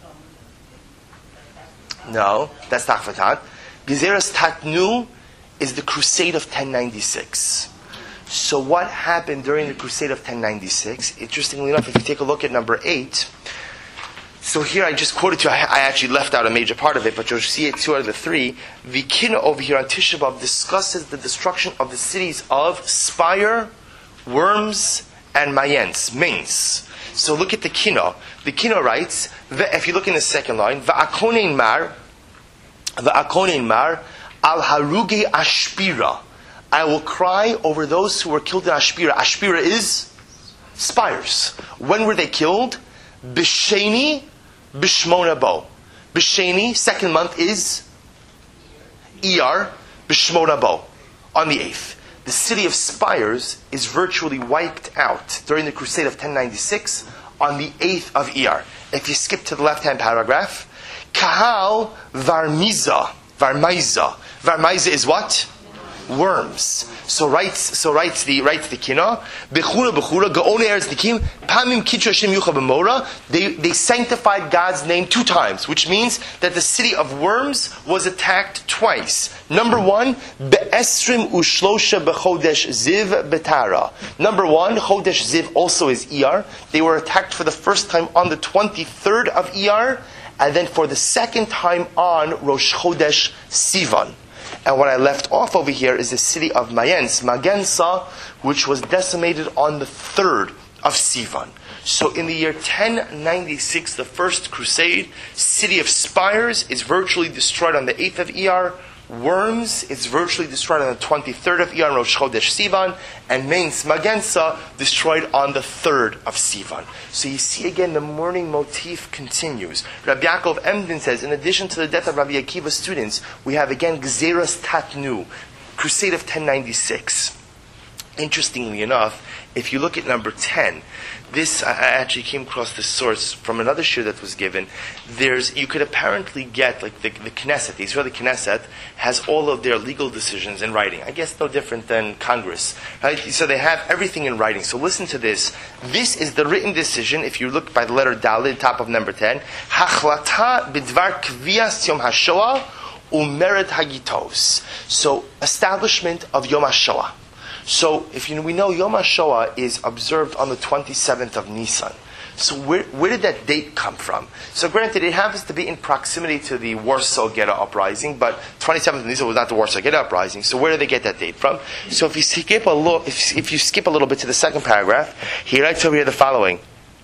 No, that's tachvatat. Gezeras Tatnu is the Crusade of 1096. So what happened during the Crusade of 1096? Interestingly enough, if you take a look at number 8, so here I just quoted to you, I actually left out a major part of it, but you'll see it 2 out of the 3. Vikina over here on Tisha B'Av discusses the destruction of the cities of Spire, Worms, and Mayence, Mainz. So look at the Kino. The Kino writes, if you look in the 2nd line, Va'akonein mar al haruge Ashpira. I will cry over those who were killed in Ashpira. Ashpira is spires. When were they killed? B'sheni b'shmona bo. B'sheni, 2nd month is Iyar b'shmona bo, on the 8th. The city of Spires is virtually wiped out during the Crusade of 1096 on the 8th of Iyar. If you skip to the left-hand paragraph, Kahal Varmiza. Varmiza is what? Worms. So writes the Kina. Bechura Gaone Eretz Nikim Pamim Kitra Shem Yucha B'Mora. They sanctified God's name 2 times, which means that the city of Worms was attacked twice. Number 1, Be'esrim Ushlosha B'Chodesh Ziv Betara. Number 1, Chodesh Ziv also is Iyar. They were attacked for the first time on the 23rd of Iyar, and then for the 2nd time on Rosh Chodesh Sivan. And what I left off over here is the city of Mayence, Magensa, which was decimated on the 3rd of Sivan. So in the year 1096, the First Crusade, city of Spires is virtually destroyed on the 8th of Iyar. Worms is virtually destroyed on the 23rd of Iyar, Rosh Chodesh Sivan, and Mainz, Magensa, destroyed on the 3rd of Sivan. So you see again, the mourning motif continues. Rabbi Yaakov Emden says, in addition to the death of Rabbi Akiva's students, we have again Gzeras Tatnu, Crusade of 1096. Interestingly enough, if you look at number 10, this, I actually came across this source from another shir that was given. You could apparently get, like the Knesset, the Israeli Knesset, has all of their legal decisions in writing. I guess no different than Congress. Right? So they have everything in writing. So listen to this. This is the written decision, if you look by the letter Dalid, top of number 10. Hachlata bidvar kvias yom hashoah umered hagitos. So, establishment of Yom HaShoah. So, we know Yom HaShoah is observed on the 27th of Nisan. So where did that date come from? So granted, it happens to be in proximity to the Warsaw Ghetto Uprising, but 27th of Nisan was not the Warsaw Ghetto Uprising. So where did they get that date from? So if you skip a little bit to the 2nd paragraph, he writes over here the following.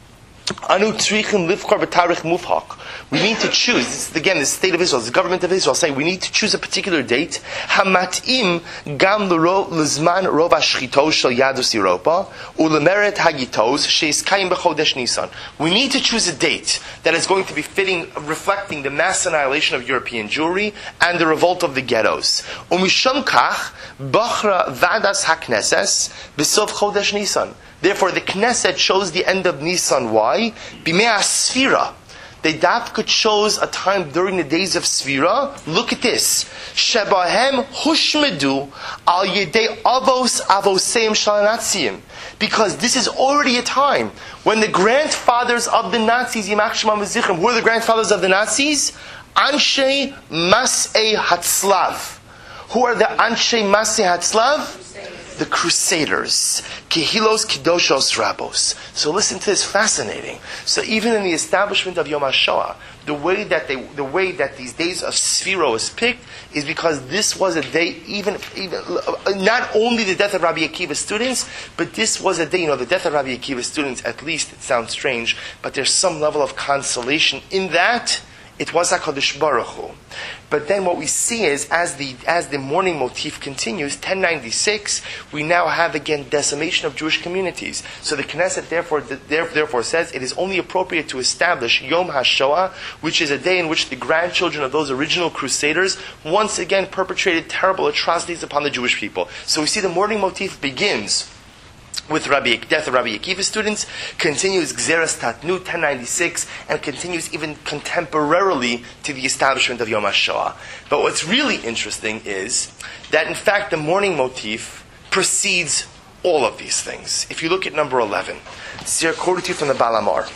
Anu tzrichim livkar b'tarich mufhak. We need to choose. This is again the state of Israel, the government of Israel saying we need to choose a particular date. Hamatim gam l'zman rov hashchitos shel yadus Europa ulemeret hagitos sheiskayim b'chodesh Nisan. We need to choose a date that is going to be fitting, reflecting the mass annihilation of European Jewry and the revolt of the ghettos. Umisham kach bachra vadas hakneses b'sov chodesh Nisan. Therefore, the Knesset chose the end of Nisan. Why? Bimei Sfira. They dafka chose a time during the days of Sfira. Look at this. Shebahem hushmedu al yedei avos avoseim shalanatzim. Because this is already a time when the grandfathers of the Nazis, Yimach Shema V'Zichrim, who are the grandfathers of the Nazis? Anshe Mas'ei Hatzlav. Who are the Anshe Mas'ei Hatzlav? The Crusaders. Kehilos Kedoshos Rabos. So listen to this, fascinating. So even in the establishment of Yom HaShoah, the way that these days of Sfiro is picked is because this was a day, even not only the death of Rabbi Akiva's students, but this was a day, the death of Rabbi Akiva's students, at least it sounds strange, but there's some level of consolation in that. It was HaKadosh Baruch Hu. But then what we see is, as the mourning motif continues, 1096, we now have again decimation of Jewish communities. So the Knesset therefore says it is only appropriate to establish Yom HaShoah, which is a day in which the grandchildren of those original crusaders once again perpetrated terrible atrocities upon the Jewish people. So we see the mourning motif begins with death of Rabbi Akiva's students, continues Gzeras Tatnu 1096, and continues even contemporarily to the establishment of Yom HaShoah. But what's really interesting is that in fact the mourning motif precedes all of these things. If you look at number 11, it's here quoted to you from the Baal HaMaor.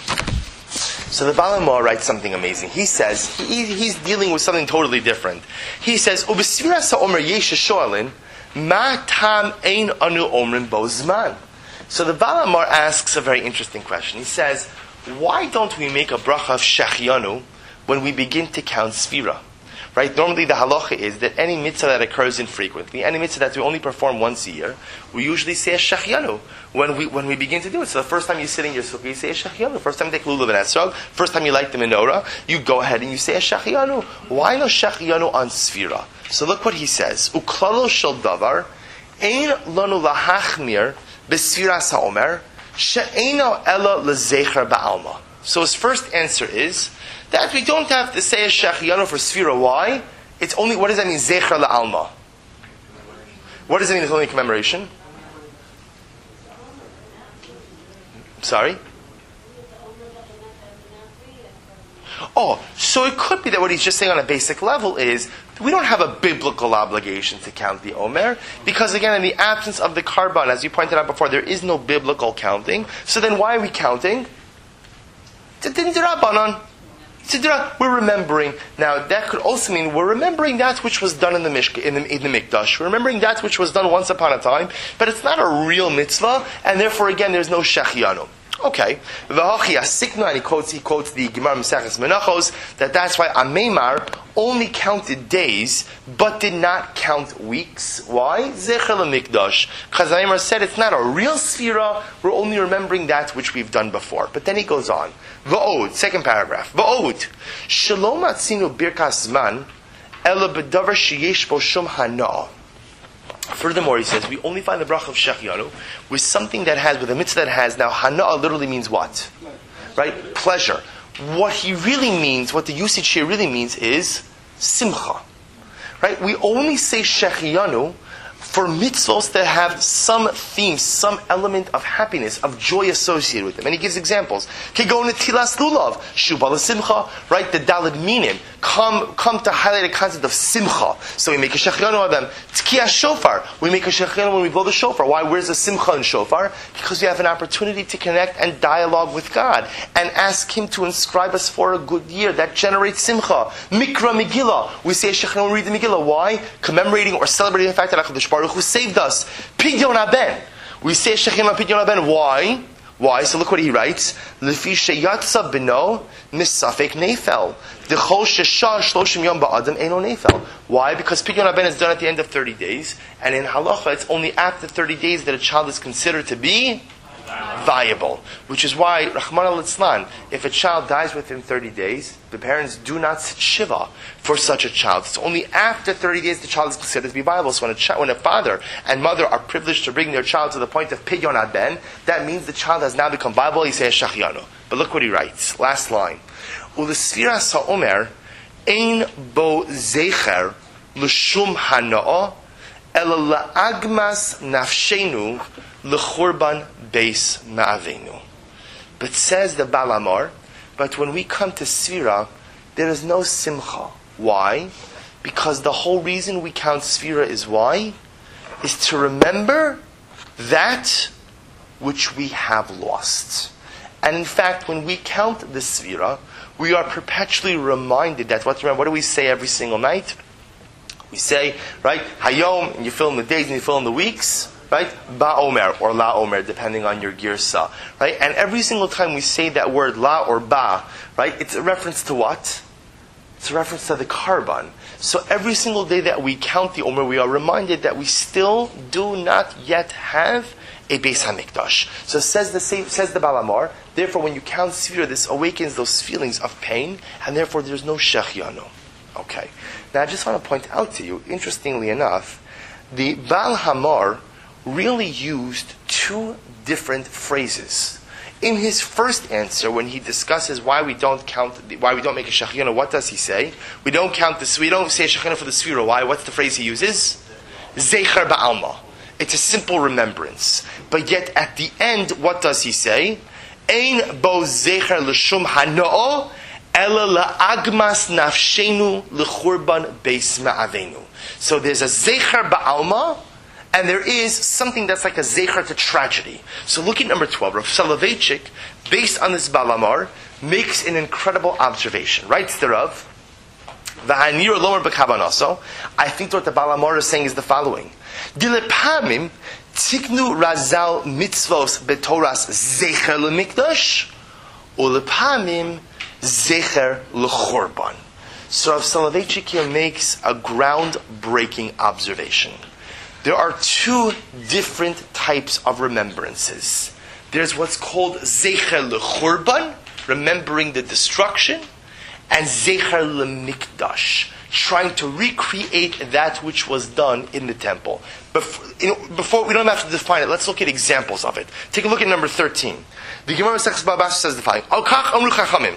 So the Baal HaMaor writes something amazing. He says, he's dealing with something totally different. He says, Ubesviras ha'omer yesh shoalin, Ma tam ein anu omrim bo zman. So the Baal HaMaor asks a very interesting question. He says, why don't we make a bracha of Shechianu when we begin to count Sfira? Right? Normally the halacha is that any mitzvah that occurs infrequently, any mitzvah that we only perform once a year, we usually say a Shechianu when we begin to do it. So the first time you sit in your sukkah, you say a Shechianu. The first time you take lulav and esrog, first time you light the menorah, you go ahead and you say a Shechianu. Why no Shechianu on Sfira? So look what he says. Uklalo shel davar ein lanu lahachmir b'sfiras haomer she'eino ela lezecher ba'alma. So his first answer is that we don't have to say a Shechianu for Sfira. Why? It's only, what does that mean, zecher la'alma? What does it mean, it's only commemoration? Sorry? Oh, so it could be that what he's just saying on a basic level is we don't have a biblical obligation to count the Omer, because again, in the absence of the Karban, as you pointed out before, there is no biblical counting. So then why are we counting? We're remembering. Now, that could also mean we're remembering that which was done in the Mikdash. We're remembering that which was done once upon a time, but it's not a real mitzvah, and therefore, again, there's no Shechianu. Okay. And he quotes the Gemara Maseches Menachos, that's why Ameimar only counted days, but did not count weeks. Why? Zecher l'mikdash. Because Ameimar said it's not a real sfira, we're only remembering that which we've done before. But then he goes on. V'od, second paragraph. V'od, shalom atzinu birkas zman, ela b'davar sheyesh bo shum hana. Furthermore, he says, we only find the bracha of Shechianu with something that has, with a mitzvah that has, now Hana'a literally means what? Right? Pleasure. What he really means, what the usage here really means is Simcha. Right? We only say Shechianu for mitzvahs that have some theme, some element of happiness, of joy associated with them. And he gives examples. Kegon Tilas Lulav, Shubal Simcha, right? The Daled Minim come to highlight a concept of Simcha. So we make a Shechianu of them. Tkiyah Shofar, we make a Shechianu when we blow the shofar. Why? Where's the Simcha in shofar? Because we have an opportunity to connect and dialogue with God and ask Him to inscribe us for a good year. That generates Simcha. Mikra Megillah, we say a Shechianu when we read the Megillah. Why? Commemorating or celebrating the fact that HaKadosh Baruch Hu saved us. Pidyon Haben. We say Shechianu Pidyon Haben. Why? Why? So look what he writes. Lefi sheyatza b'no misafek nefel. D'chol shesha shloshim yom ba'adam eno nefel. Why? Because Pidyon Haben is done at the end of 30 days, and in halacha it's only after 30 days that a child is considered to be viable. Which is why, Rahman al-Islan, if a child dies within 30 days, the parents do not sit Shiva for such a child. It's only after 30 days the child is considered to be viable. So when a father and mother are privileged to bring their child to the point of Pidyon Adben, that means the child has now become viable. He says Shachianu. But look what he writes. Last line. U'l'sfira sa'omer ein bo zecher l'shum hana'a ela la'agmas nafshenu l'churban beis ma'avenu. But says the Balamar, but when we come to Sfira, there is no simcha. Why? Because the whole reason we count Sfira is why? Is to remember that which we have lost. And in fact, when we count the Sfira, we are perpetually reminded that, what do we say every single night? We say, right, Hayom, and you fill in the days and you fill in the weeks, right? Ba Omer or La Omer, depending on your girsa, right? And every single time we say that word La or Ba, right, it's a reference to what? It's a reference to the Karban. So every single day that we count the Omer, we are reminded that we still do not yet have a Beis HaMikdash. So says the Balamar, therefore when you count Sfira, this awakens those feelings of pain, and therefore there's no Shechianu. Okay. Now I just want to point out to you, interestingly enough, the Baal Hamar really used two different phrases. In his first answer, when he discusses why we don't make a Shechianu, what does he say? We don't say Shechianu for the Sfira. Why? What's the phrase he uses? Zecher Ba'alma. It's a simple remembrance. But yet at the end, what does he say? Ein bo zecher l'shum hano'o ela la'agmas nafshenu l'churban beis ma'avenu. So there's a zecher ba'alma, and there is something that's like a zecher to tragedy. So look at number 12. Rav Soloveitchik, based on this Balamar, makes an incredible observation. Writes thereof, V'hanir lomer b'kavanaso. I think what the Balamar is saying is the following. Dilepamim tiknu razal mitzvos betoras zecher lemikdash, ulepamim zecher lechorban. So Rav Soloveitchik here makes a groundbreaking observation. There are two different types of remembrances. There's what's called zecher lechorban, remembering the destruction, and zecher lemikdash, trying to recreate that which was done in the temple. Before we don't have to define it, let's look at examples of it. Take a look at number 13. The Gemara Masechtas Baba Basra says the following: Al kach amru chachamim,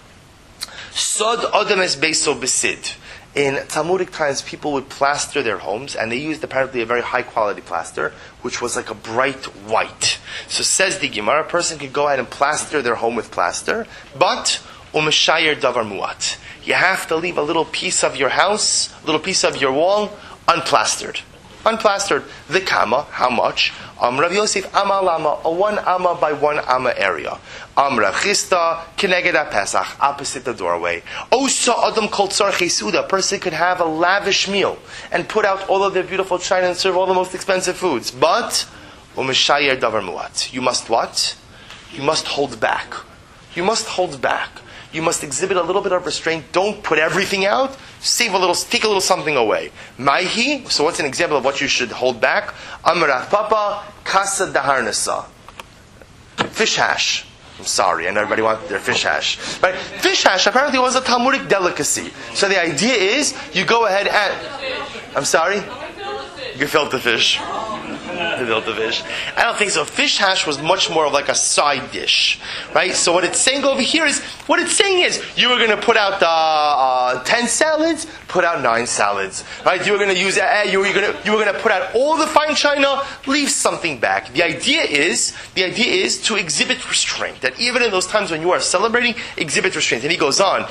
sod adam es beiso besid. In Talmudic times, people would plaster their homes, and they used apparently a very high quality plaster, which was like a bright white. So says the Gemara, a person could go ahead and plaster their home with plaster, but umeshayer davar muat. You have to leave a little piece of your house, a little piece of your wall, unplastered. Unplastered. The kama, how much? Rav Yosef, ama lama, a 1 amma by 1 amma area. Rav Chisda, keneged Pesach, opposite the doorway. Osa adam kol tzar chesuda, a person could have a lavish meal and put out all of their beautiful china and serve all the most expensive foods. But, umeshayer davar muat. You must what? You must hold back. You must hold back. You must exhibit a little bit of restraint. Don't put everything out. Save a little, take a little something away. Maihi, so what's an example of what you should hold back? Amarath Papa, Kasa Daharnasa. Fish hash. I'm sorry, I know everybody wants their fish hash. Right? Fish hash apparently was a Talmudic delicacy. So the idea is, you go ahead and... I'm sorry? You gefilte fish. Gefilte fish. I don't think so. Fish hash was much more of like a side dish, right? So what it's saying over here is, you were going to put out 10 salads, put out 9 salads, right? You were going to use, you were going to put out all the fine china, leave something back. The idea is to exhibit restraint. That even in those times when you are celebrating, exhibit restraint. And he goes on,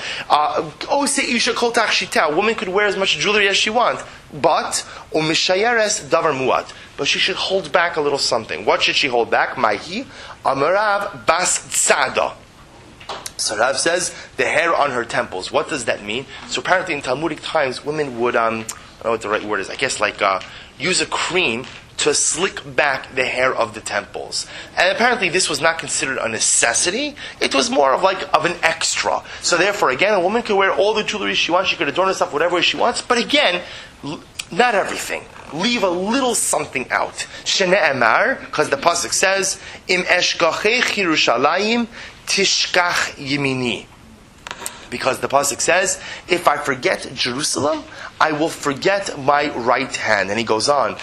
a woman could wear as much jewelry as she wants, but umishayeres davar muat. But she should hold back a little something. What should she hold back? Maihi amarav bas tzada. So Rav says the hair on her temples. What does that mean? So apparently in Talmudic times, women would I don't know what the right word is. I guess use a cream to slick back the hair of the temples. And apparently this was not considered a necessity. It was more of an extra. So therefore, again, a woman could wear all the jewelry she wants. She could adorn herself whatever way she wants. But again, not everything. leave a little something out. Shene'emar, because the pasuk says, Im eshgachech Yerushalayim tishkach yimini. Because the pasuk says, if I forget Jerusalem, I will forget my right hand. And he goes on.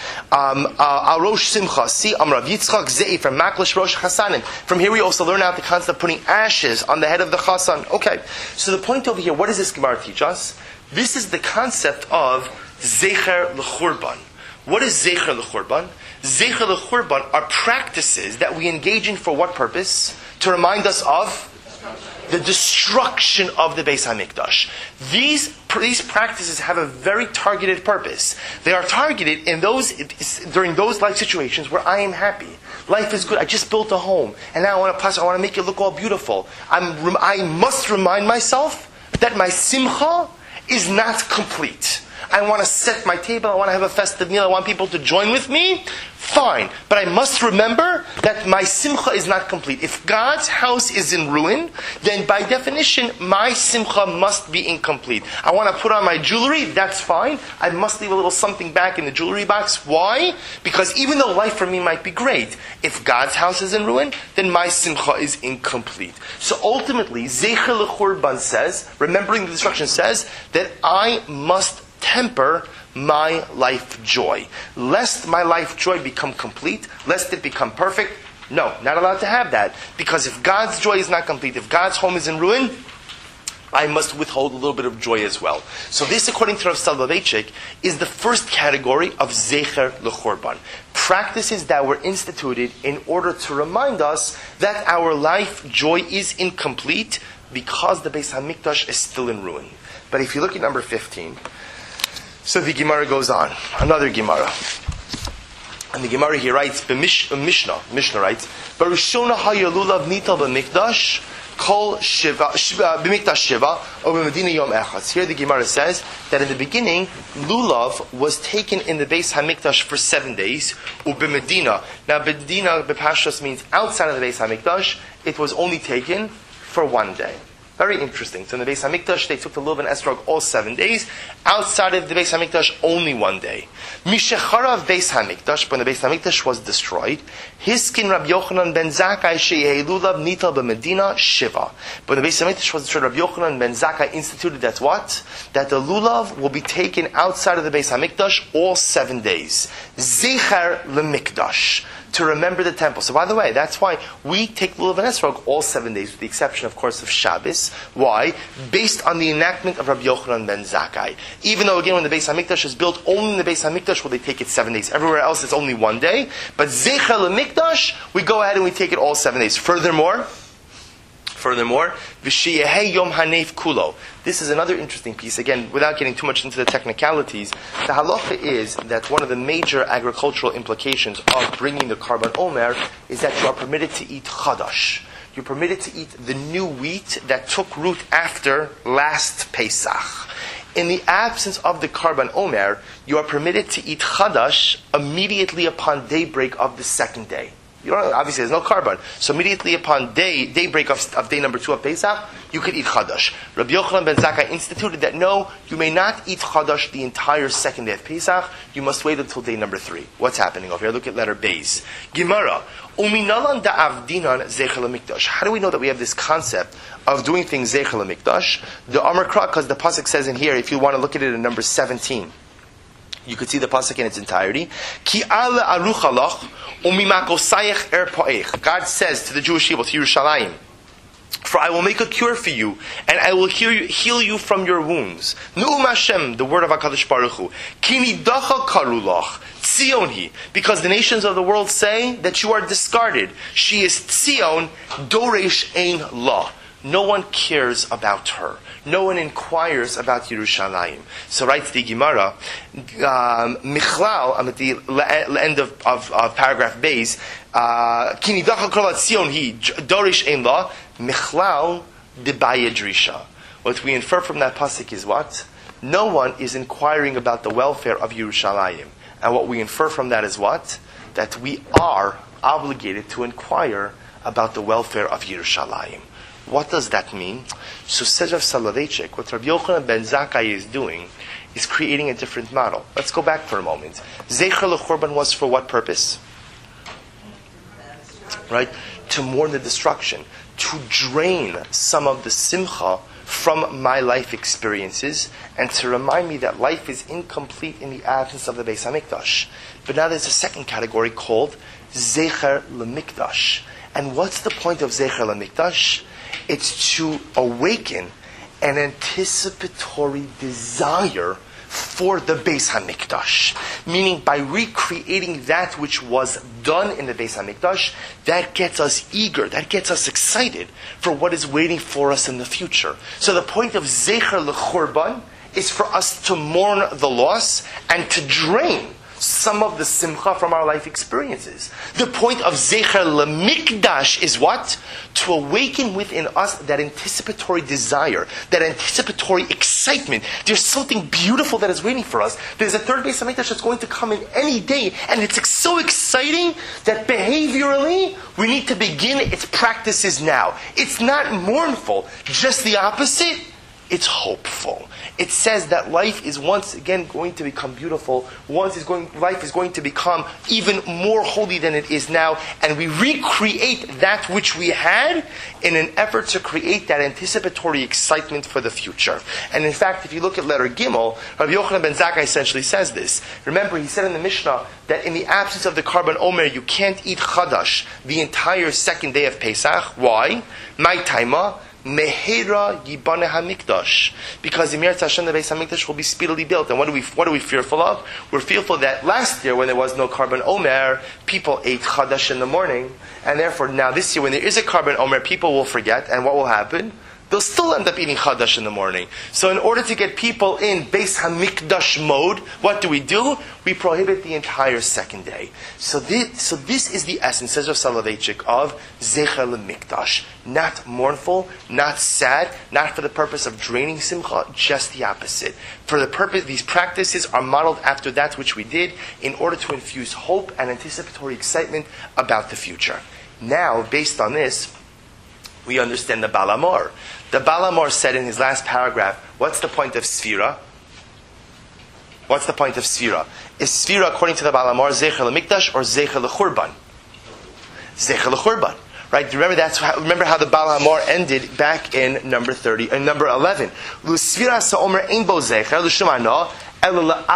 Arosh simcha, si amrav Yitzchak ze'ifar maklish rosh chasanim. From here we also learn out the concept of putting ashes on the head of the chasan. Okay, so the point over here, what does this Gemara teach us? This is the concept of zecher l'churban. What is zecher l'churban? Zecher l'churban are practices that we engage in for what purpose? To remind us of the destruction of the Beis HaMikdash. These practices have a very targeted purpose. They are targeted during those life situations where I am happy. Life is good. I just built a home, and now I want to make it look all beautiful. I must remind myself that my simcha is not complete. I want to set my table, I want to have a festive meal, I want people to join with me. Fine. But I must remember that my simcha is not complete. If God's house is in ruin, then by definition, my simcha must be incomplete. I want to put on my jewelry, that's fine. I must leave a little something back in the jewelry box. Why? Because even though life for me might be great, if God's house is in ruin, then my simcha is incomplete. So ultimately, Zecher L'Churban says, remembering the destruction says, that I must temper my life joy. Lest my life joy become complete, lest it become perfect. No, not allowed to have that. Because if God's joy is not complete, if God's home is in ruin, I must withhold a little bit of joy as well. So this, according to Rav Soloveitchik, is the first category of Zecher L'Churban. Practices that were instituted in order to remind us that our life joy is incomplete because the Beis HaMikdash is still in ruin. But if you look at number 15, so the Gemara goes on. Another Gemara. And the Gemara here writes, Mishnah writes, Barushona hayalulav nital b'mikdash, kol b'mikdash shiva, or b'medina yom echad. Here the Gemara says that in the beginning, lulav was taken in the Beis HaMikdash for 7 days, u'b'medina. Now, Medina, b'pashas means outside of the Beis HaMikdash, it was only taken for 1 day. Very interesting. So in the Beis HaMikdash, they took the Lulav and Esrog all 7 days. Outside of the Beis HaMikdash, only 1 day. Mishecharav Beis HaMikdash, when the Beis HaMikdash was destroyed, Hiskin Rabbi Yochanan ben Zakkai she'yeh lulav nital b'medina shiva. When the Beis HaMikdash was destroyed, Rabbi Yochanan ben Zakkai instituted that what? That the lulav will be taken outside of the Beis HaMikdash all 7 days. Zecher l'mikdash. To remember the temple. So by the way, that's why we take Lulav and Esrog all 7 days, with the exception, of course, of Shabbos. Why? Based on the enactment of Rabbi Yochanan ben Zakkai. Even though, again, when the Beis HaMikdash is built, only in the Beis HaMikdash will they take it 7 days. Everywhere else, it's only 1 day. But Zecher l'Mikdash, we go ahead and we take it all 7 days. Furthermore, V'sheyehei yom hanef kulo. This is another interesting piece. Again, without getting too much into the technicalities, the halacha is that one of the major agricultural implications of bringing the Karban Omer is that you are permitted to eat chadash. You're permitted to eat the new wheat that took root after last Pesach. In the absence of the Karban Omer, you are permitted to eat chadash immediately upon daybreak of the second day. Obviously, there's no carbon. So immediately upon daybreak of day number 2 of Pesach, you could eat chadash. Rabbi Yochanan ben Zakkai instituted that no, you may not eat chadash the entire second day of Pesach. You must wait until day number 3. What's happening over here? Look at letter Beis. Gemara. Uminalan da'avdinan zecher l'mikdash. How do we know that we have this concept of doing things zecher l'mikdash? The Amar Kra, because the pasuk says in here, if you want to look at it in number 17, you could see the pasuk in its entirety. Ki ala aruchalach umimakosayach er po'ech. God says to the Jewish people, to Yerushalayim, for I will make a cure for you, and I will heal you from your wounds. Nu'um Hashem, the word of HaKadosh Baruch Hu. Ki nidacha karulach Tzion. Because the nations of the world say that you are discarded. She is Tzion, doresh ein la. No one cares about her. No one inquires about Yerushalayim. So writes the Gemara, Michlal, I'm at the end of paragraph Beis, Ki nidach kol Tzion hi dorish ein la, Michlal debaya drisha. What we infer from that pasuk is what? No one is inquiring about the welfare of Yerushalayim. And what we infer from that is what? That we are obligated to inquire about the welfare of Yerushalayim. What does that mean? So says Rav Soloveitchik, what Rabbi Yochanan ben Zakkai is doing is creating a different model. Let's go back for a moment. Zecher l'churban was for what purpose? Right? To mourn the destruction, to drain some of the simcha from my life experiences, and to remind me that life is incomplete in the absence of the Beis HaMikdash. But now there's a second category called Zecher L'Mikdash. And what's the point of Zecher L'Mikdash? It's to awaken an anticipatory desire for the Beis HaMikdash. Meaning, by recreating that which was done in the Beis HaMikdash, that gets us eager, that gets us excited for what is waiting for us in the future. So the point of Zecher L'Churban is for us to mourn the loss and to drain some of the simcha from our life experiences. The point of Zecher L'Mikdash is what? To awaken within us that anticipatory desire, that anticipatory excitement. There's something beautiful that is waiting for us. There's a third Beis HaMikdash that's going to come in any day, and it's so exciting that behaviorally we need to begin its practices now. It's not mournful, just the opposite. It's hopeful. It says that life is once again going to become beautiful. Life is going to become even more holy than it is now. And we recreate that which we had in an effort to create that anticipatory excitement for the future. And in fact, if you look at letter Gimel, Rabbi Yochanan ben Zakkai essentially says this. Remember, he said in the Mishnah that in the absence of the Karban Omer, you can't eat Chadash the entire second day of Pesach. Why? My taima. Mehera Yibane HaMikdash. Because Emir Hashem, the Beis HaMikdash will be speedily built. And what are we fearful of? We're fearful that last year, when there was no Karban Omer, people ate Chadash in the morning. And therefore, now this year, when there is a Karban Omer, people will forget. And what will happen? They'll still end up eating Chadash in the morning. So in order to get people in Beis HaMikdash mode, what do? We prohibit the entire second day. So this is the essence, says Rav Soloveitchik, of Zecher L'Mikdash. Not mournful, not sad, not for the purpose of draining simcha, just the opposite. For the purpose, these practices are modeled after that which we did in order to infuse hope and anticipatory excitement about the future. Now, based on this, we understand the Baal HaMaor. The Baal HaMaor said in his last paragraph, what's the point of Sfira? What's the point of Sfira? Is Sfira, according to the Baal HaMaor, Zecher L'Mikdash or Zecher L'Churban? Zecher L'Churban. Right? Remember how the Baal HaMaor ended back in number 11. Lu Sfira Sa'omer Ein Bo Zecher L'Shemana Says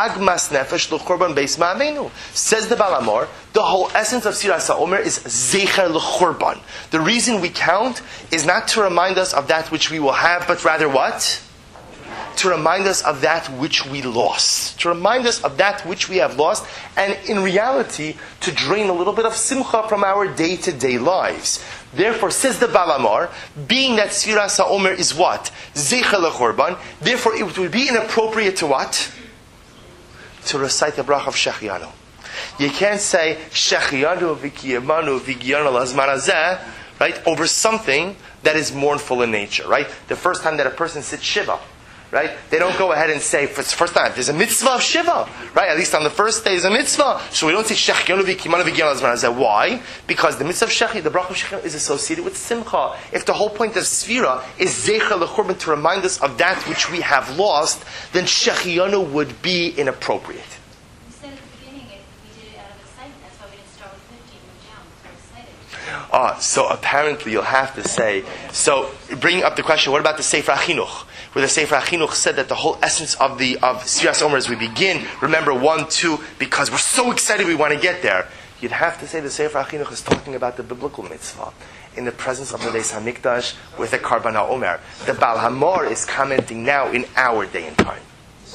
the Baal HaMaor, the whole essence of Siras HaOmer is Zecher L'Churban. The reason we count is not to remind us of that which we will have, but rather what? To remind us of that which we lost. To remind us of that which we have lost, and in reality, to drain a little bit of simcha from our day-to-day lives. Therefore, says the Baal HaMaor, being that Siras HaOmer is what? Zecher L'Churban, therefore it would be inappropriate to what? To recite the bracha of Shechianu. You can't say Shechianu v'kiyamanu v'giyanu l'azman hazeh, right, over something that is mournful in nature, right? The first time that a person sits Shiva, right, they don't go ahead and say, for the first time, there's a mitzvah of Shiva, right? At least on the first day there's a mitzvah. So we don't say Shechianu v'kiyamanu v'giyanu l'azman hazeh. Why? Because the mitzvah of Shechi, the bracha of Shechianu, is associated with Simcha. If the whole point of Sfira is Zecher L'Churban, to remind us of that which we have lost, then Shechianu would be inappropriate. Instead of the beginning, we did it out of excitement. That's why we didn't start with 15. We went down. We're excited. So apparently you'll have to say, so bringing up the question, what about the Sefer HaChinuch? Where the Sefer HaChinuch said that the whole essence of Siras Omer is we begin, remember 1, 2, because we're so excited we want to get there. You'd have to say the Sefer HaChinuch is talking about the biblical mitzvah in the presence of the Beis HaMikdash with the Karban HaOmer. The Baal HaMaor is commenting now in our day and time.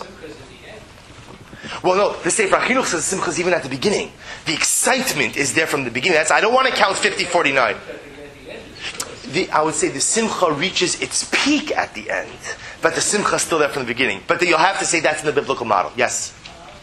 Well, no, the Sefer HaChinuch says Simcha is even at the beginning. The excitement is there from the beginning. I don't want to count 50, 49. I would say the Simcha reaches its peak at the end, but the Simcha is still there from the beginning. But you'll have to say that's in the biblical model. Yes?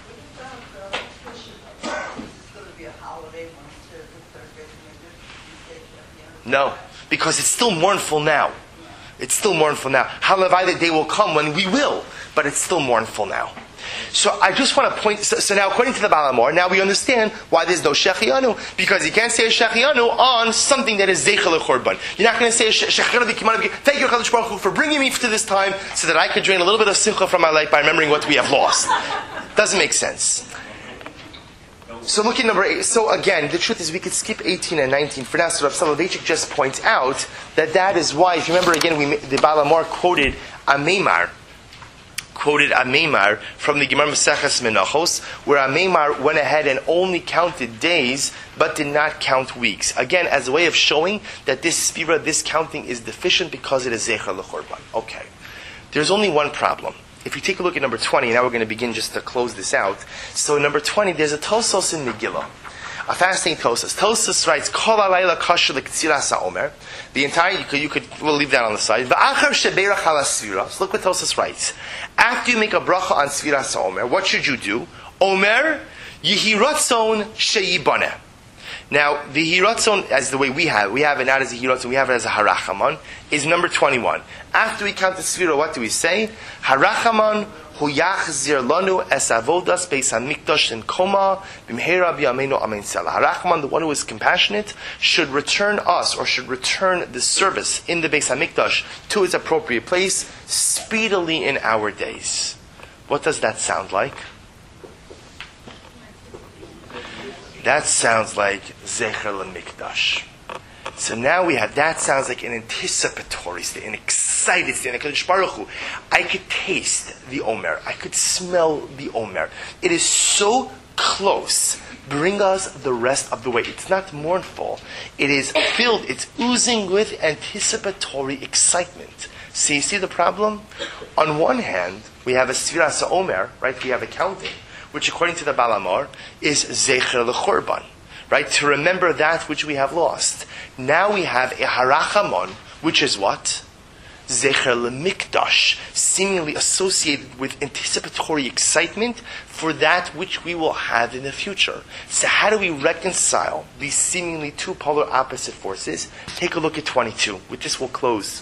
No, because it's still mournful now. It's still mournful now. Halavai, the day will come when we will, but it's still mournful now. So I just want to point, so now according to the Baal HaMaor, now we understand why there's no Shechianu, because you can't say a Shechianu on something that is Zeichel Chorban. You're not going to say Shechianu, thank you HaKadosh Baruch Hu for bringing me to this time so that I could drain a little bit of simcha from my life by remembering what we have lost. Doesn't make sense. So look at number 8. So again, the truth is we could skip 18 and 19 for now. So Rav Soloveitchik just points out that is why, if you remember again, the Baal HaMaor quoted a Meimar from the Gemara Maseches Menachos, where a Meimar went ahead and only counted days, but did not count weeks. Again, as a way of showing that this spira, this counting is deficient because it is Zecher L'Chorban. Okay. There's only one problem. If you take a look at number 20, now we're going to begin just to close this out. So number 20, there's a Tosos in Megillah. A fascinating Tosos. Tosos writes, Kol alayla kasher l'ktziras ha'omer. The entire, we'll leave that on the side. V'achar sheberach ala svira. So look what Tosos writes. After you make a bracha on sviras ha'omer, what should you do? Omer, yihi ratzon sheyibaneh. Now, the hiratzon, as the way we have it not as a hiratzon, we have it as a harachaman, is number 21. After we count the svira, what do we say? Harachaman hu yachzir lanu es avodas beis hamikdash in koma b'mheira b'yameinu amen sela. Harachaman, the one who is compassionate, should return us, or should return the service in the beis hamikdash to its appropriate place speedily in our days. What does that sound like? That sounds like Zecher L'Mikdash. So now we have, that sounds like an anticipatory state, an excited state. HaKadosh Baruch Hu, I could taste the Omer. I could smell the Omer. It is so close. Bring us the rest of the way. It's not mournful. It is filled, it's oozing with anticipatory excitement. So you see the problem? On one hand, we have a Sfiras HaOmer, right? We have a counting, which according to the Baal HaMaor is Zecher L'Chorban, right? To remember that which we have lost. Now we have a Harachamon, which is what? Zecher L'Mikdash, seemingly associated with anticipatory excitement for that which we will have in the future. So how do we reconcile these seemingly two polar opposite forces? Take a look at 22. With this we'll close.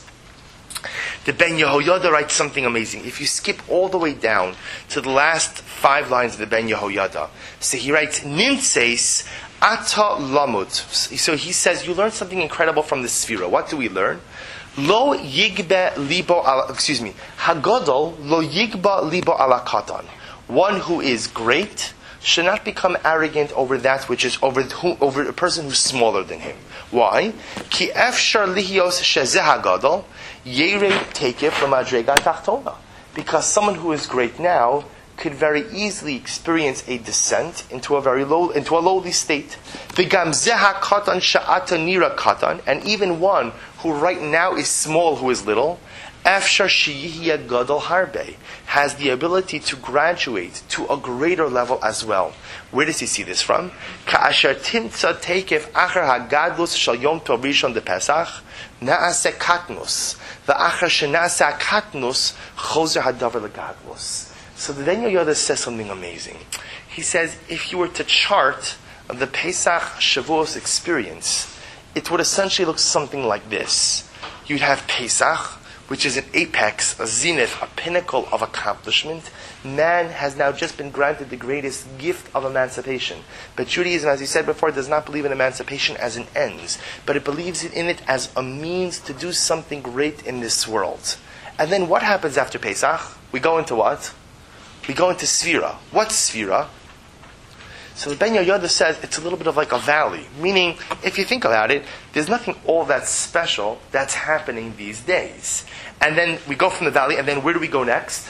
The Ben Yehoyada writes something amazing. If you skip all the way down to the last 5 lines of the Ben Yehoyada, so he writes, Nimtseis ata lamud. So he says, you learn something incredible from the Sfira. What do we learn? Lo yigbe libo ala, Hagadol lo yigba libo ala katan. One who is great should not become arrogant over that which is over a person who's smaller than him. Why? Ki efshar lihios shezeh hagadol yere take it from madrega tachtona. Because someone who is great now could very easily experience a descent into a lowly state. V'gam zeha katan sha'ata nira katan, and even one who right now is small, who is little, efshar sheyihya gadol harbe, has the ability to graduate to a greater level as well. Where does he see this from? Ka'asher timtza teikef achar hagadlus shal yom tov rishon de Pesach na'aseh katnus v'achar shena'aseh katnus chozer hadavar legadlus. So the Ben Yehoyada says something amazing. He says, if you were to chart the Pesach Shavuos experience, it would essentially look something like this. You'd have Pesach, which is an apex, a zenith, a pinnacle of accomplishment. Man has now just been granted the greatest gift of emancipation. But Judaism, as you said before, does not believe in emancipation as an end, but it believes in it as a means to do something great in this world. And then what happens after Pesach? We go into what? We go into Sfira. What's Sfira? So the Ben Yehoyada says it's a little bit of like a valley. Meaning, if you think about it, there's nothing all that special that's happening these days. And then we go from the valley, and then where do we go next?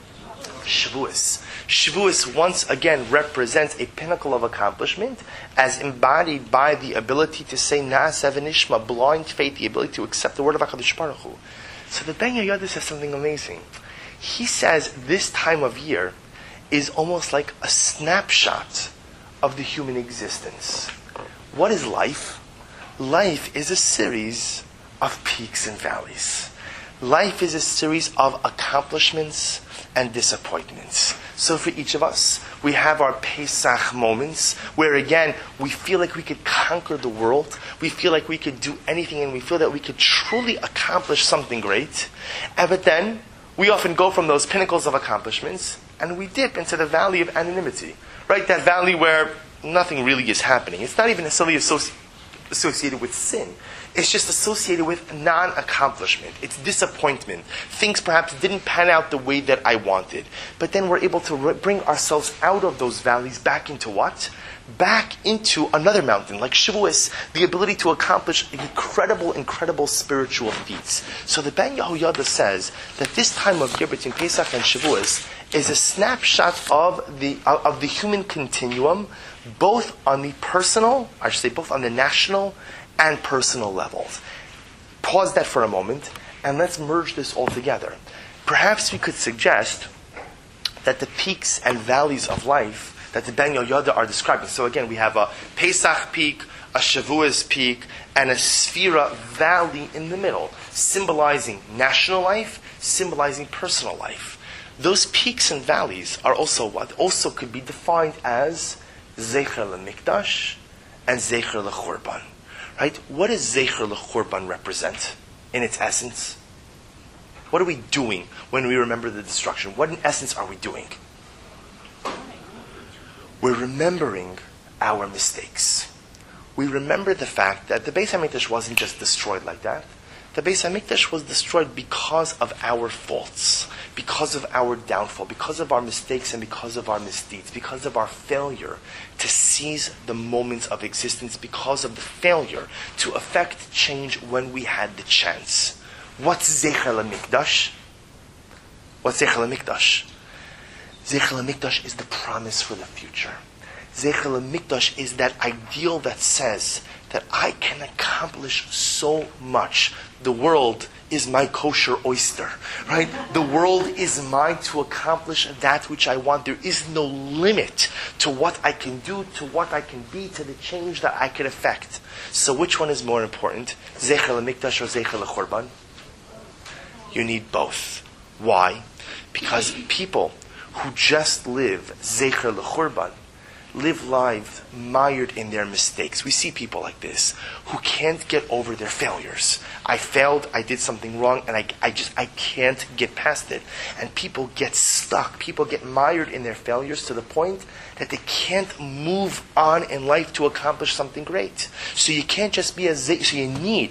Shavuos. Shavuos once again represents a pinnacle of accomplishment as embodied by the ability to say Na'aseh v'nishma, blind faith, the ability to accept the word of HaKadosh Baruch Hu. So the Ben Yehoyada says something amazing. He says this time of year is almost like a snapshot of the human existence. What is life? Life is a series of peaks and valleys. Life is a series of accomplishments and disappointments. So for each of us, we have our Pesach moments where again, we feel like we could conquer the world. We feel like we could do anything, and we feel that we could truly accomplish something great. But then, we often go from those pinnacles of accomplishments and we dip into the valley of anonymity, right? That valley where nothing really is happening. It's not even necessarily associated with sin. It's just associated with non-accomplishment. It's disappointment. Things perhaps didn't pan out the way that I wanted. But then we're able to bring ourselves out of those valleys back into what? Back into another mountain, like Shavuos, the ability to accomplish incredible spiritual feats. So the Ben Yehoyada says that this time of year between Pesach and Shavuos is a snapshot of the human continuum, both on the personal, I should say both on the national and personal levels. Pause that for a moment, and let's merge this all together. Perhaps we could suggest that the peaks and valleys of life that the Ben Yehoyada are describing. So again, we have a Pesach peak, a Shavuos peak, and a Sfira valley in the middle, symbolizing national life, symbolizing personal life. Those peaks and valleys are also what? Also could be defined as Zecher LeMikdash and Zecher LeChurban. Right? What does Zecher LeChurban represent in its essence? What are we doing when we remember the destruction? What in essence are we doing? We're remembering our mistakes. We remember the fact that the Beis HaMikdash wasn't just destroyed like that. The Beis HaMikdash was destroyed because of our faults, because of our downfall, because of our mistakes and because of our misdeeds, because of our failure to seize the moments of existence, because of the failure to effect change when we had the chance. What's Zecher LeMikdash? What's Zecher LeMikdash? Zecher LeMikdash is the promise for the future. Zecher LeMikdash is that ideal that says that I can accomplish so much. The world is my kosher oyster, right? The world is mine to accomplish that which I want. There is no limit to what I can do, to what I can be, to the change that I can effect. So which one is more important? Zecher LeMikdash or Zecher LeChurban? You need both. Why? Because people who just live Zecher LeChurban live lives mired in their mistakes. We see people like this who can't get over their failures. I failed, I did something wrong, and I can't get past it. And people get stuck. People get mired in their failures to the point that they can't move on in life to accomplish something great. So you can't just be a you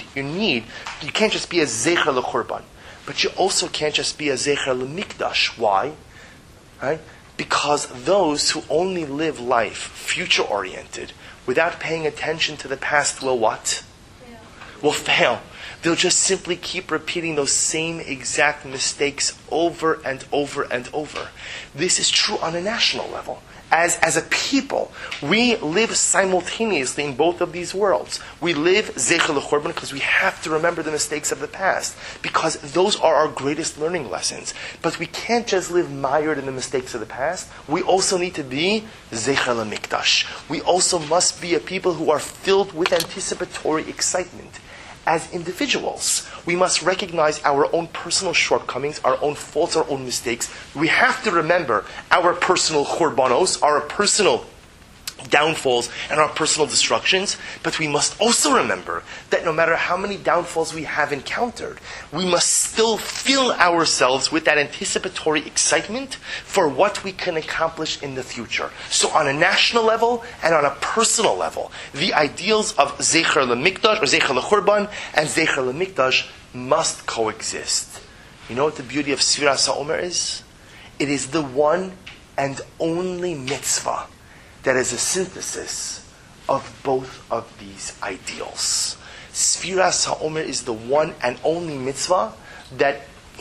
can't just be a Zecher LeChurban, but you also can't just be a Zecher LeMikdash. Why? Right? Because those who only live life future-oriented, without paying attention to the past, will what? Will fail. They'll just simply keep repeating those same exact mistakes over and over and over. This is true on a national level. As a people, we live simultaneously in both of these worlds. We live Zecher LeChurban because we have to remember the mistakes of the past, because those are our greatest learning lessons. But we can't just live mired in the mistakes of the past. We also need to be Zecher LeMikdash. We also must be a people who are filled with anticipatory excitement. As individuals, we must recognize our own personal shortcomings, our own faults, our own mistakes. We have to remember our personal churbanos, our personal downfalls and our personal destructions, but we must also remember that no matter how many downfalls we have encountered, we must still fill ourselves with that anticipatory excitement for what we can accomplish in the future. So on a national level and on a personal level, the ideals of Zecher LeMikdash or Zecher LeChurban and Zecher LeMikdash must coexist. You know what the beauty of Sfiras HaOmer is? It is the one and only mitzvah that is a synthesis of both of these ideals. Sfiras HaOmer is the one and only mitzvah that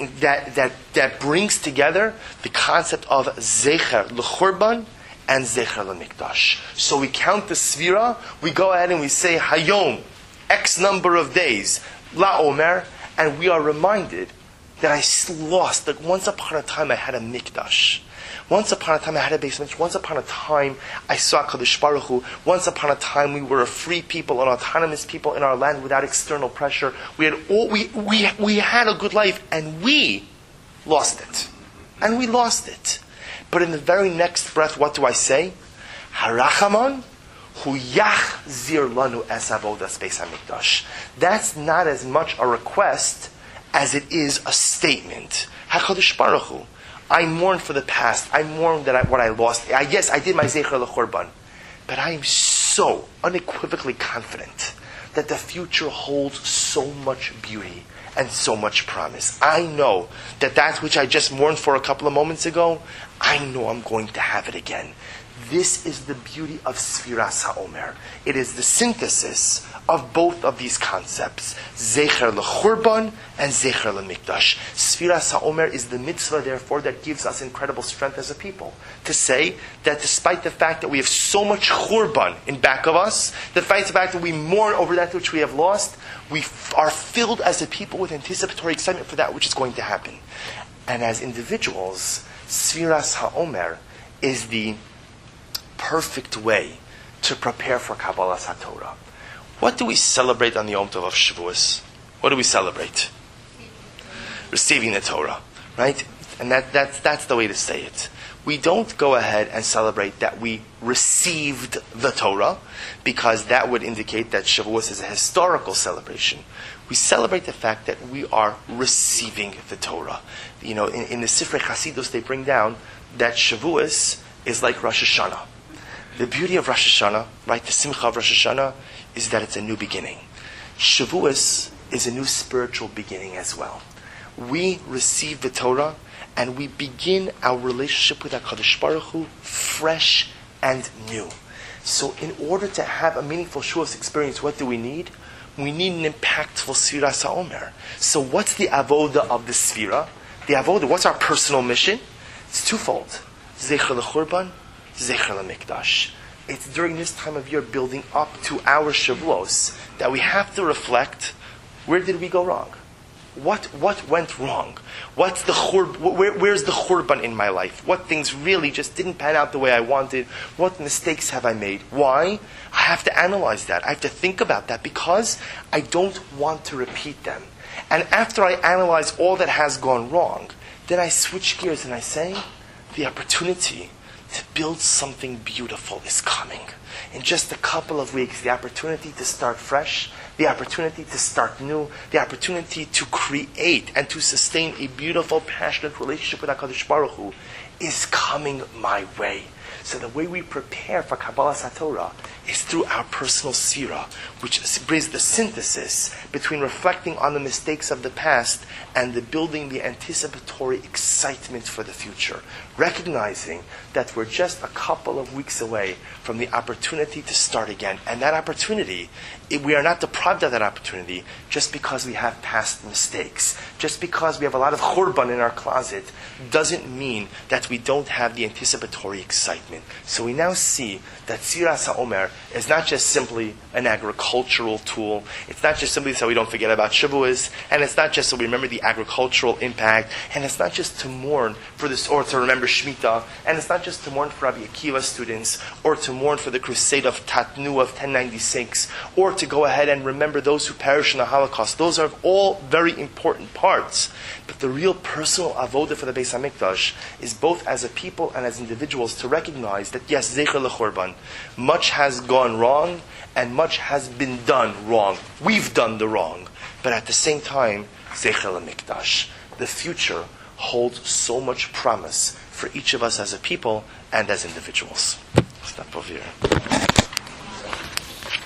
brings together the concept of Zecher LeChurban and Zecher LeMikdash. So we count the Sfira, we go ahead and we say Hayom, X number of days, La Omer, and we are reminded that I lost, that once upon a time I had a Mikdash. Once upon a time I had a basement. Once upon a time I saw Kadosh Baruch Hu. Once upon a time we were a free people, an autonomous people in our land without external pressure. We had a good life, and we lost it. And we lost it. But in the very next breath, what do I say? Harachaman hu yachzir lanu es avodas Beis HaMikdash. That's not as much a request as it is a statement. HaKadosh Baruch Hu, I mourn for the past. I mourn what I lost. Yes, I did my Zecher L'Chorban. But I am so unequivocally confident that the future holds so much beauty and so much promise. I know that which I just mourned for a couple of moments ago, I know I'm going to have it again. This is the beauty of Sfiras HaOmer. It is the synthesis of both of these concepts, Zecher L'Churban and Zecher L'Mikdash. Sfiras HaOmer is the mitzvah, therefore, that gives us incredible strength as a people. To say that despite the fact that we have so much Churban in back of us, despite the fact that we mourn over that which we have lost, we are filled as a people with anticipatory excitement for that which is going to happen. And as individuals, Sfiras HaOmer is the perfect way to prepare for Kabbalas HaTorah. What do we celebrate on the Yom Tov of Shavuos? What do we celebrate? Receiving the Torah, right? And that's the way to say it. We don't go ahead and celebrate that we received the Torah, because that would indicate that Shavuos is a historical celebration. We celebrate the fact that we are receiving the Torah. You know, in the Sifrei Chasidus, they bring down that Shavuos is like Rosh Hashanah. The beauty of Rosh Hashanah, right, the Simcha of Rosh Hashanah, is that it's a new beginning. Shavuos is a new spiritual beginning as well. We receive the Torah, and we begin our relationship with HaKadosh Baruch Hu fresh and new. So in order to have a meaningful Shavuos experience, what do we need? We need an impactful Sfiras HaOmer. So what's the avoda of the Sfira? The avoda, what's our personal mission? It's twofold. Zecher L'Churban, Zecher L'Mikdash. It's during this time of year, building up to our Shavuos, that we have to reflect, where did we go wrong? What went wrong? Where's the Churban in my life? What things really just didn't pan out the way I wanted? What mistakes have I made? Why? I have to analyze that. I have to think about that, because I don't want to repeat them. And after I analyze all that has gone wrong, then I switch gears and I say, the opportunity to build something beautiful is coming. In just a couple of weeks, the opportunity to start fresh, the opportunity to start new, the opportunity to create and to sustain a beautiful, passionate relationship with HaKadosh Baruch Hu is coming my way. So the way we prepare for Kabbalas HaTorah is through our personal sira, which brings the synthesis between reflecting on the mistakes of the past and the building the anticipatory excitement for the future. Recognizing that we're just a couple of weeks away from the opportunity to start again. And that opportunity, we are not deprived of that opportunity just because we have past mistakes. Just because we have a lot of churban in our closet doesn't mean that we don't have the anticipatory excitement. So we now see that Sfiras HaOmer is not just simply an agricultural tool. It's not just simply so we don't forget about Shavuos, and it's not just so we remember the agricultural impact, and it's not just to mourn for this, or to remember Shemitah, and it's not just to mourn for Rabbi Akiva students, or to mourn for the crusade of Tatnu of 1096, or to go ahead and remember those who perished in the Holocaust. Those are all very important parts. But the real personal avoda for the Beis HaMikdash is both as a people and as individuals to recognize that yes, Zecher L'Churban, much has gone wrong and much has been done wrong. We've done the wrong. But at the same time, Zecher L'Mikdash. The future holds so much promise for each of us as a people and as individuals. Stop over here.